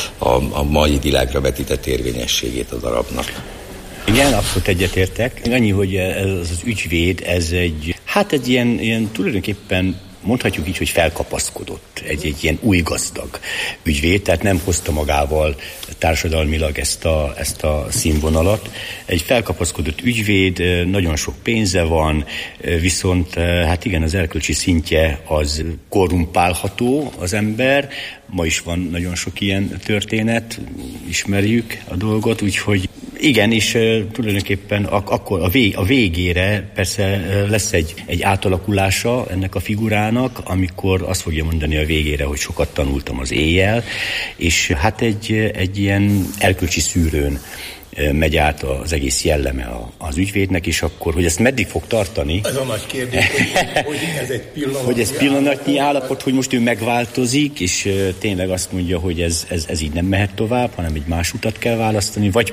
a mai világra vetített érvényességét a darabnak. Igen, abszolút egyetértek. Annyi, hogy ez az ügyvéd, ez egy ilyen tulajdonképpen mondhatjuk így, hogy felkapaszkodott, egy ilyen új gazdag ügyvéd, tehát nem hozta magával társadalmilag ezt a színvonalat. Egy felkapaszkodott ügyvéd, nagyon sok pénze van, viszont hát igen, az erkölcsi szintje az korrumpálható az ember. Ma is van nagyon sok ilyen történet, ismerjük a dolgot, úgyhogy igen, és tulajdonképpen akkor a végére persze lesz egy átalakulása ennek a figurának, amikor azt fogja mondani a végére, hogy sokat tanultam az éjjel, és hát egy ilyen erkölcsi szűrőn megy át az egész jelleme az ügyvédnek, és akkor, hogy ezt meddig fog tartani? Ez a nagy kérdés, hogy ez egy pillanatnyi hogy ez pillanatnyi állapot, hogy most ő megváltozik, és tényleg azt mondja, hogy ez így nem mehet tovább, hanem egy más utat kell választani, vagy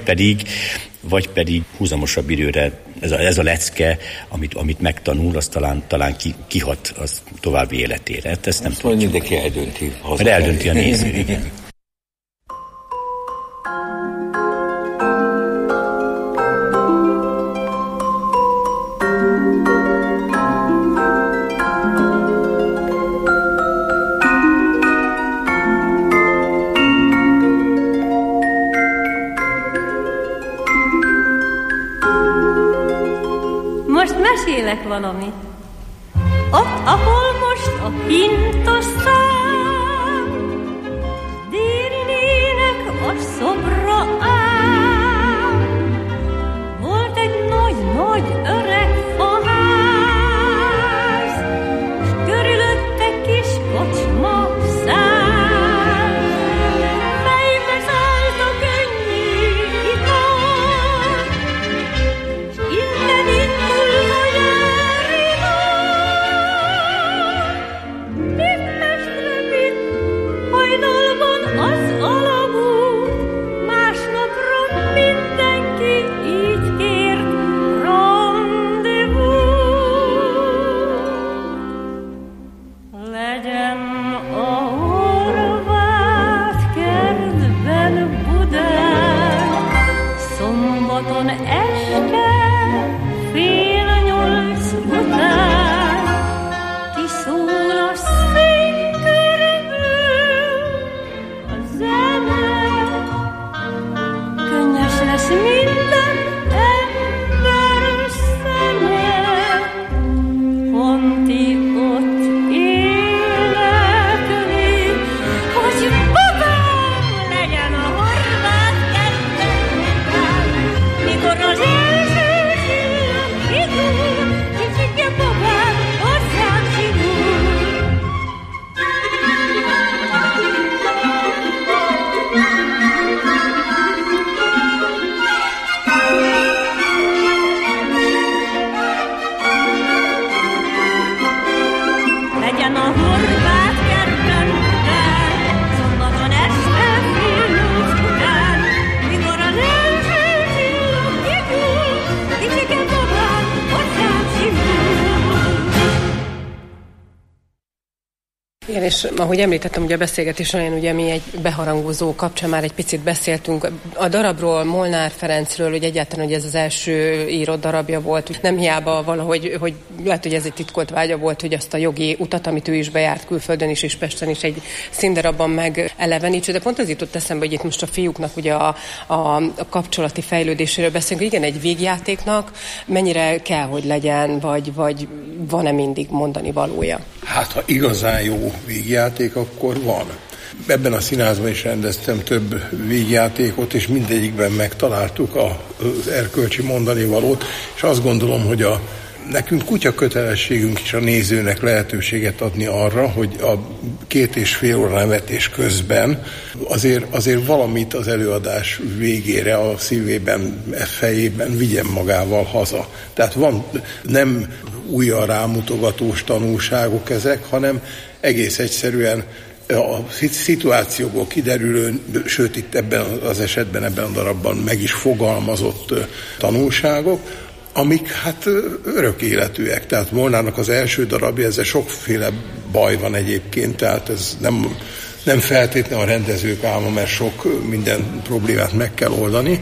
pedig húzamosabb időre ez a lecke, amit megtanul, az talán kihat az további életére. Hát ezt nem tudjuk. Mindenki eldönti. Mert eldönti a néző, igen. Mesélek valamit. Ott, ahol most a hintos szám, Dérinének a szobra áll. Volt egy nagy öreg faház, s körülötte kis kocsma szál, melybe szállt a Igen, és ahogy említettem, ugye a beszélgetés olyan, ugye mi egy beharangozó kapcsán már egy picit beszéltünk. A darabról, Molnár Ferencről, hogy egyáltalán hogy ez az első írott darabja volt. Nem hiába valahogy, hogy lehet, hogy ez egy titkolt vágya volt, hogy azt a jogi utat, amit ő is bejárt külföldön is és Pesten is egy színdarabban megelevenítse. De pont az jutott eszembe, hogy itt most a fiúknak ugye a kapcsolati fejlődéséről beszélünk, hogy igen, egy vígjátéknak mennyire kell, hogy legyen, vagy van-e mindig mondani valója? Hát, ha igazán jó vígjáték, akkor van. Ebben a színházban is rendeztem több vígjátékot, és mindegyikben megtaláltuk az erkölcsi mondani valót, és azt gondolom, hogy nekünk kutya kötelességünk is a nézőnek lehetőséget adni arra, hogy a 2,5 óra nevetés közben azért valamit az előadás végére a szívében, fejében vigyen magával haza. Tehát van nem újra rámutogatós tanulságok ezek, hanem egész egyszerűen a szituációból kiderülő, sőt itt ebben az esetben, ebben a darabban meg is fogalmazott tanulságok, amik hát örök életűek. Tehát Molnárnak az első darabja, ezzel sokféle baj van egyébként, tehát ez nem feltétlenül a rendezők álma, mert sok minden problémát meg kell oldani,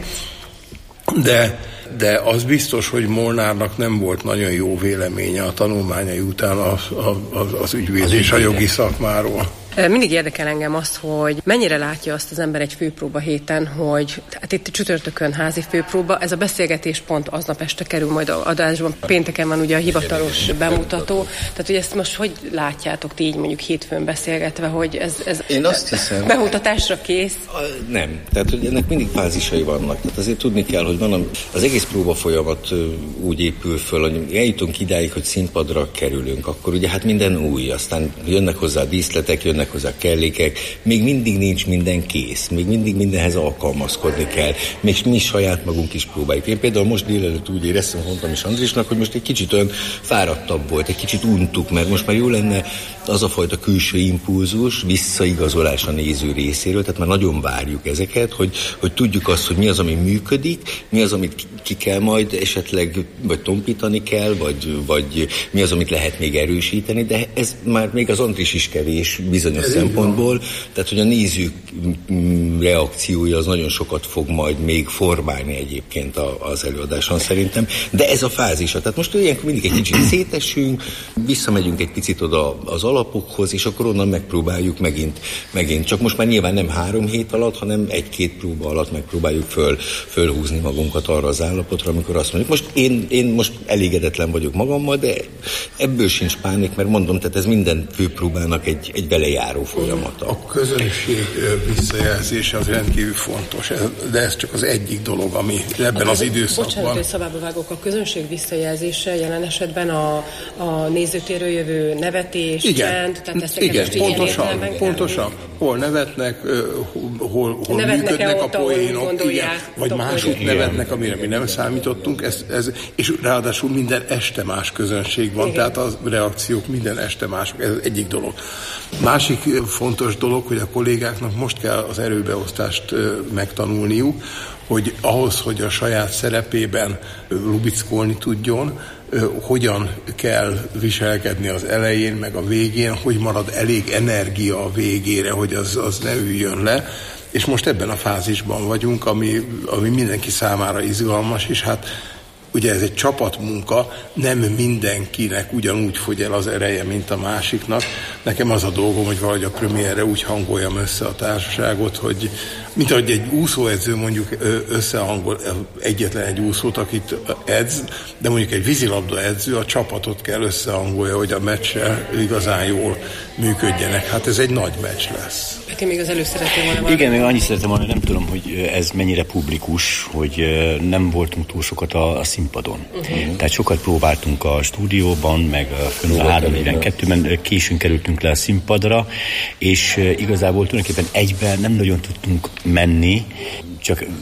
de az biztos, hogy Molnárnak nem volt nagyon jó véleménye a tanulmányai után az ügyvéd és a jogi szakmáról. Mindig érdekel engem azt, hogy mennyire látja azt az ember egy főpróba héten, hogy hát itt csütörtökön házi főpróba, ez a beszélgetés pont aznap este kerül majd adásban, pénteken van ugye a hivatalos bemutató, tehát hogy ezt most hogy látjátok ti így mondjuk hétfőn beszélgetve, hogy ez én azt hiszem, bemutatásra kész? Nem, tehát hogy ennek mindig fázisai vannak, tehát azért tudni kell, hogy van az egész próba folyamat úgy épül föl, hogy eljutunk idáig, hogy színpadra kerülünk, akkor ugye hát minden új, aztán jönnek hozzá díszletek, jönnek hozzá kellékek, még mindig nincs minden kész, még mindig mindenhez alkalmazkodni kell, még mi saját magunk is próbáljuk. Én például most délelőtt úgy éreztem, mondtam is Andrisnak, hogy most egy kicsit olyan fáradtabb volt, egy kicsit untuk, mert most már jó lenne az a fajta külső impulzus, visszaigazolás a néző részéről, tehát már nagyon várjuk ezeket, hogy tudjuk azt, hogy mi az, ami működik, mi az, amit ki kell majd esetleg, vagy tompítani kell, vagy mi az, amit lehet még erősíteni, de ez már még az Andris is kevés bizonyos szempontból, tehát hogy a nézők reakciója az nagyon sokat fog majd még formálni egyébként az előadáson szerintem, de ez a fázisa, tehát most ilyenkor mindig egy kicsit szétesünk, visszamegyünk egy picit oda az alapokhoz, és akkor onnan megpróbáljuk megint. Csak most már nyilván nem 3 hét alatt, hanem 1-2 próba alatt megpróbáljuk fölhúzni magunkat arra az állapotra, amikor azt mondjuk, most én most elégedetlen vagyok magammal, de ebből sincs pánik, mert mondom, tehát ez minden főpróbának egy velejáró folyamata. A közönség visszajelzése az rendkívül fontos, de ez csak az egyik dolog, ami ebben az időszakban... Bocsánat, hogy szabába vágok, a közönség visszajelzése jelen esetben a nézőtérről jövő nevetés, csend, tehát ezt igen, pontosan. Hol nevetnek, hol működnek a poénok, vagy máshogy nevetnek, amire mi nem számítottunk, és ráadásul minden este más közönség van, tehát a reakciók minden este mások, ez egyik dolog. Másik fontos dolog, hogy a kollégáknak most kell az erőbeosztást megtanulniuk, hogy ahhoz, hogy a saját szerepében lubickolni tudjon, hogyan kell viselkedni az elején, meg a végén, hogy marad elég energia a végére, hogy az ne üljön le. És most ebben a fázisban vagyunk, ami mindenki számára izgalmas, és hát ugye ez egy csapatmunka, nem mindenkinek ugyanúgy fogy el az ereje, mint a másiknak. Nekem az a dolgom, hogy valahogy a premierre úgy hangoljam össze a társaságot, hogy mint ahogy egy úszóedző mondjuk összehangol egyetlen egy úszót, akit edz, de mondjuk egy vízilabda edző a csapatot kell összehangolja, hogy a meccsel igazán jól működjenek. Hát ez egy nagy meccs lesz. Peti, még az előszeretném volna. Igen, még annyit szeretem volna, nem tudom, hogy ez mennyire publikus, hogy nem voltunk túl sokat a színpadon. Tehát sokat próbáltunk a stúdióban, meg a 3-4-2-ben, későn kerültünk le a színpadra, és igazából tulajdonképpen egyben nem nagyon tudtunk menni, csak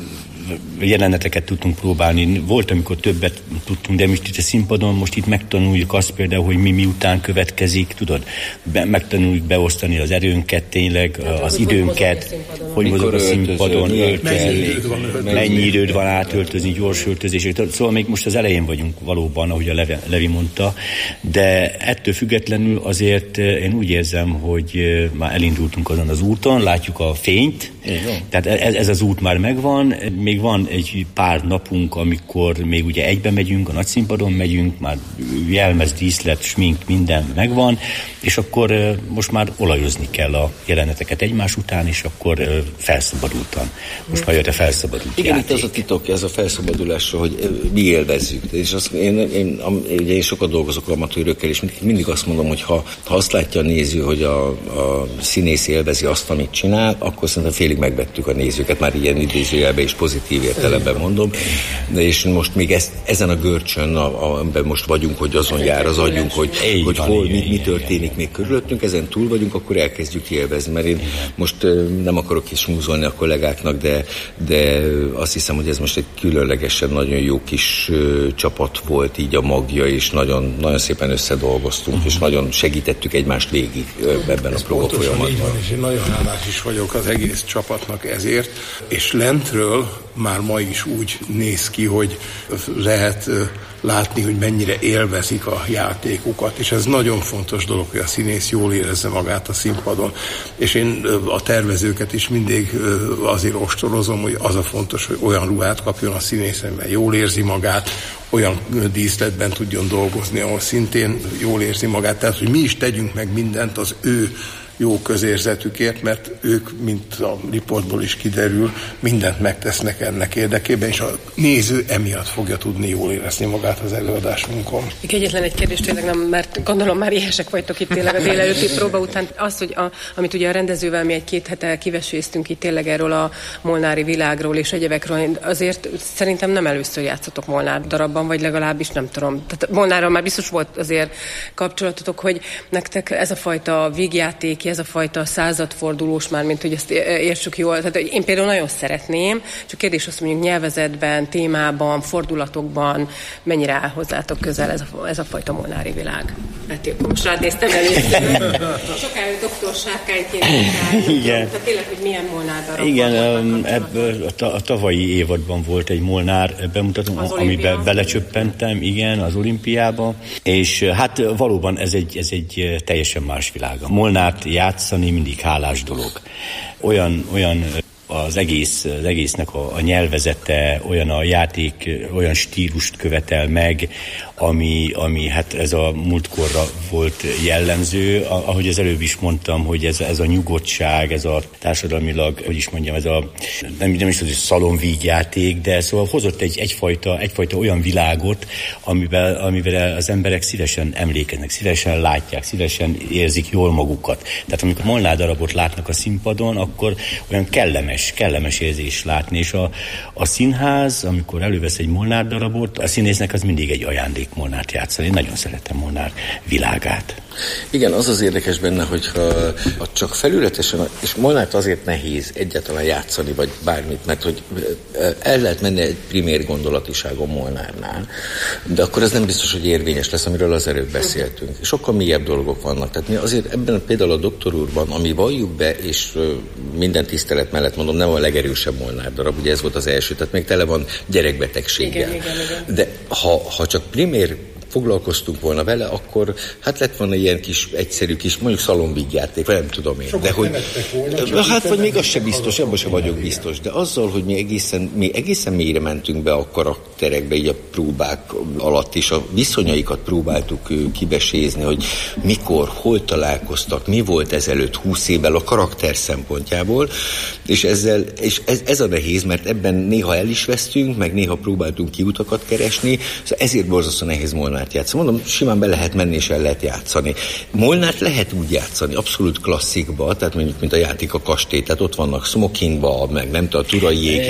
jeleneteket tudtunk próbálni. Volt, amikor többet tudtunk, de most itt a színpadon most itt megtanuljuk azt például, hogy mi után következik, tudod? Megtanuljuk beosztani az erőnket tényleg, az időnket, hogy mozog a színpadon, mennyi időd van átöltözni, gyors öltözés. Szóval még most az elején vagyunk valóban, ahogy a Levi mondta, de ettől függetlenül azért én úgy érzem, hogy már elindultunk azon az úton, látjuk a fényt, tehát ez az út már megvan, még van egy pár napunk, amikor még ugye egybe megyünk, a nagyszínpadon megyünk, már jelmez, díszlet, smink, minden megvan, és akkor most már olajozni kell a jeleneteket egymás után, és akkor felszabadultan. Most már jött a felszabadult igen, játék. itt az a titok, ez a felszabadulásra, hogy mi élvezzük. És én sokat dolgozok amatőrökkel, és mindig azt mondom, hogy ha azt látja a néző, hogy a színész élvezi azt, amit csinál, akkor szerintem félig megvettük a nézőket, már ilyen idézőjelben és pozitív értelemben mondom. És most még ezen a görcsön, amiben most vagyunk, hogy azon jár az agyunk, hogy hol, mi történik még körülöttünk, ezen túl vagyunk, akkor elkezdjük élvezni. Mert én most nem akarok is múzolni a kollégáknak, de azt hiszem, hogy ez most egy különlegesen nagyon jó kis csapat volt így a magja, és nagyon, nagyon szépen összedolgoztunk, és nagyon segítettük egymást végig ebben a próba folyamatban. És én nagyon hálás is vagyok az egész csapatnak ezért, és lentről már ma is úgy néz ki, hogy lehet látni, hogy mennyire élvezik a játékukat, és ez nagyon fontos dolog, hogy a színész jól érezze magát a színpadon. És én a tervezőket is mindig azért ostorozom, hogy az a fontos, hogy olyan ruhát kapjon a színész, mert jól érzi magát, olyan díszletben tudjon dolgozni, ahol szintén jól érzi magát. Tehát, hogy mi is tegyünk meg mindent az ő jó közérzetükért, mert ők, mint a riportból is kiderül, mindent megtesznek ennek érdekében, és a néző emiatt fogja tudni jól érezni magát az előadásunkon. Egyetlen egy kérdés tényleg nem, mert gondolom már éhesek vagytok itt tényleg a délelőtti próba után. Az, hogy amit ugye a rendezővel mi 2 hete kiveséztünk itt tényleg erről a molnári világról és egyebekről, azért szerintem nem először játszotok Molnár darabban, vagy legalábbis nem tudom. Tehát Molnárral már biztos volt azért kapcsolatotok, hogy nektek ez a fajta vígjáték, ez a fajta századfordulós már, mint hogy ezt értsük jól. Tehát én például nagyon szeretném, csak kérdés az, mondjuk nyelvezetben, témában, fordulatokban mennyire áll hozzátok közel ez a fajta molnári világ. Hát most rád néztem először. Sokáig doktor Sárkányként igen. Tehát tényleg, hogy milyen Molnár darab. Igen, a tavalyi évadban volt egy Molnár bemutató, amiben belecsöppentem, igen, az olimpiába, és hát valóban ez egy teljesen más világ. A Molnárt játszani mindig hálás dolog. Olyan az egésznek a nyelvezete, olyan a játék, olyan stílust követel meg, ami hát ez a múltkorra volt jellemző. Ahogy az előbb is mondtam, hogy ez a nyugodtság, ez a társadalmilag, hogy is mondjam, ez a nem is az, hogy szalonvígjáték, de szóval hozott egyfajta olyan világot, amivel az emberek szívesen emlékeznek, szívesen látják, szívesen érzik jól magukat. Tehát amikor Molnár darabot látnak a színpadon, akkor olyan kellemes érzés látni, és a színház, amikor elővesz egy Molnár darabot, a színésznek az mindig egy ajándék Molnárt játszani. Én nagyon szeretem Molnár világát. Igen, az érdekes benne, hogyha csak felületesen, és Molnárt azért nehéz egyáltalán játszani, vagy bármit, mert hogy el lehet menni egy primér gondolatiságon Molnárnál, de akkor ez nem biztos, hogy érvényes lesz, amiről az előbb beszéltünk. Sokkal mélyebb dolgok vannak. Tehát mi azért ebben például a Doktor úrban, ami valljuk be, és minden tisztelet mellett mondom, nem a legerősebb Molnár darab, ugye ez volt az első, tehát még tele van gyerekbetegséggel. Igen. De ha csak primér foglalkoztunk volna vele, akkor hát lett volna ilyen kis, egyszerű kis, mondjuk szalonvígjáték, vagy nem tudom én. Sokat de hogy volna, hát vagy még az se biztos, abban se vagyok biztos, de azzal, hogy mi egészen mélyre mentünk be a karakterekbe, így a próbák alatt, és a viszonyaikat próbáltuk kibesézni, hogy mikor, hol találkoztak, mi volt ezelőtt 20 évvel a karakter szempontjából, és ez a nehéz, mert ebben néha el is vesztünk, meg néha próbáltunk kiutakat keresni, szóval ezért borzasztó nehéz Molnár Molnárt játszani. Mondom, simán be lehet menni és el lehet játszani. Molnárt lehet úgy játszani, abszolút klasszikba, tehát mondjuk, mint a játék a kastély, tehát ott vannak smokingba, meg nem tudom, a turaiék,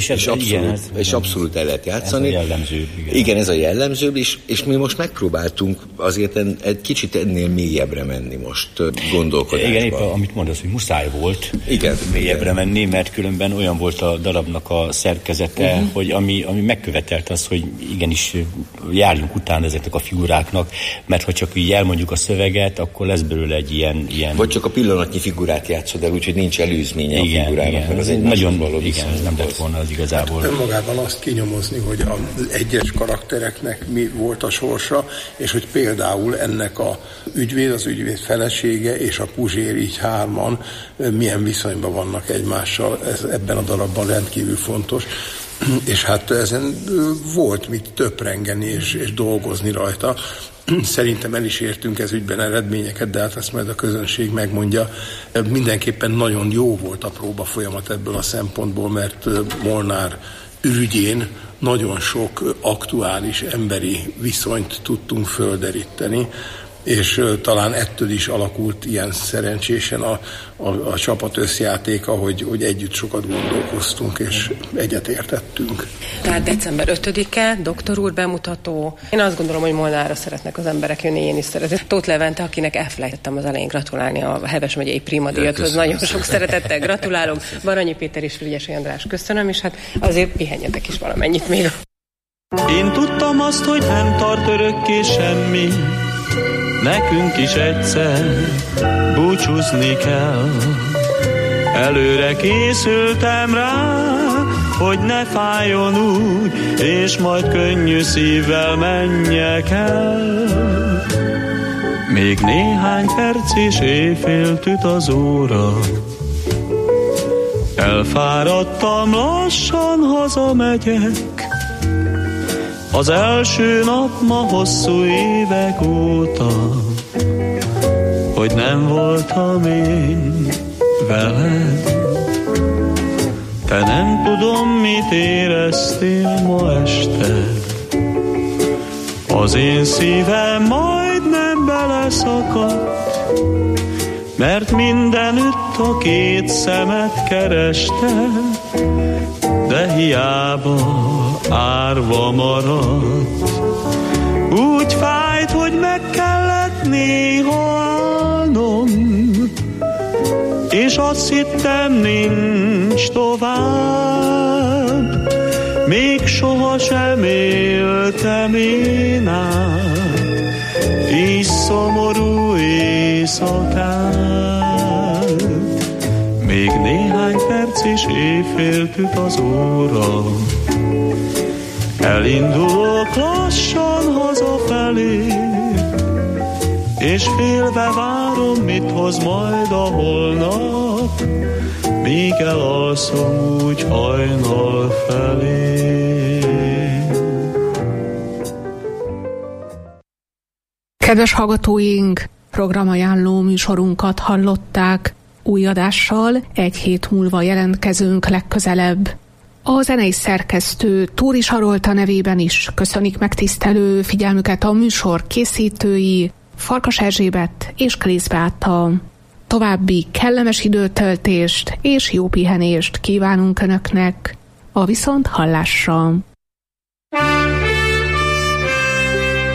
és abszolút el lehet játszani. Ez a jellemző. Igen, ez a jellemző, és mi most megpróbáltunk azért egy kicsit ennél mélyebbre menni most gondolkodásba. Igen, éppen amit mondasz, hogy muszáj volt mélyebbre menni, mert különben olyan volt a darabnak a szerkezete, hogy ami megkövetelt az, hogy igenis járjunk utána ezeknek a figuráknak, mert ha csak így elmondjuk a szöveget, akkor lesz belőle egy ilyen... Vagy csak a pillanatnyi figurát játszod el, úgyhogy nincs előzménye a figurának, mert az egy nagyon való ez nem lett volna az igazából. Önmagában azt kinyomozni, hogy az egyes karaktereknek mi volt a sorsa, és hogy például ennek az ügyvéd felesége és a Puzsér így hárman milyen viszonyban vannak egymással, ez ebben a darabban rendkívül fontos. És hát ezen volt mit töprengeni és dolgozni rajta. Szerintem el is értünk ez ügyben eredményeket, de hát ezt majd a közönség megmondja. Mindenképpen nagyon jó volt a próba folyamat ebből a szempontból, mert Molnár ürügyén nagyon sok aktuális emberi viszonyt tudtunk földeríteni, és talán ettől is alakult ilyen szerencsésen a csapat összjátéka, hogy együtt sokat gondolkoztunk, és egyetértettünk. Tehát december 5-e, Doktor úr bemutató. Én azt gondolom, hogy Molnárra szeretnek az emberek jönni, én is szeretem. Tóth Levente, akinek elfelejtettem az elején gratulálni a Heves megyei Prima díjathoz. Nagyon sok szeretettel gratulálok. Baranyi Péter és Frigyesy András, köszönöm, és hát azért pihenjetek is valamennyit még. Én tudtam azt, hogy nem tart örökké semmi, nekünk is egyszer búcsúzni kell. Előre készültem rá, hogy ne fájjon úgy, és majd könnyű szívvel menjek el. Még néhány perc és éjfélt üt az óra, elfáradtam, lassan hazamegyek. Az első nap ma hosszú évek óta, hogy nem voltam én veled. Te nem tudom, mit éreztél ma este. Az én szívem majdnem beleszakadt, mert mindenütt a két szemet kereste, de hiába árva maradt. Úgy fájt, hogy meg kellett néha állnom, és azt hittem, nincs tovább. Még sohasem éltem én át így szomorú éjszakát. Még néhány perc és éjfélt üt az óra, elindulok lassan hazafelé, és félve várom, mit hoz majd a holnap, míg elalszom úgy hajnal felé. Kedves hallgatóink, programajánló műsorunkat hallották. Új adással egy hét múlva jelentkezünk legközelebb. A zenei szerkesztő Túri Sarolta nevében is köszönik megtisztelő figyelmüket a műsor készítői, Farkas Erzsébet és Klész Beáta. További kellemes időtöltést és jó pihenést kívánunk Önöknek. A viszont hallásra!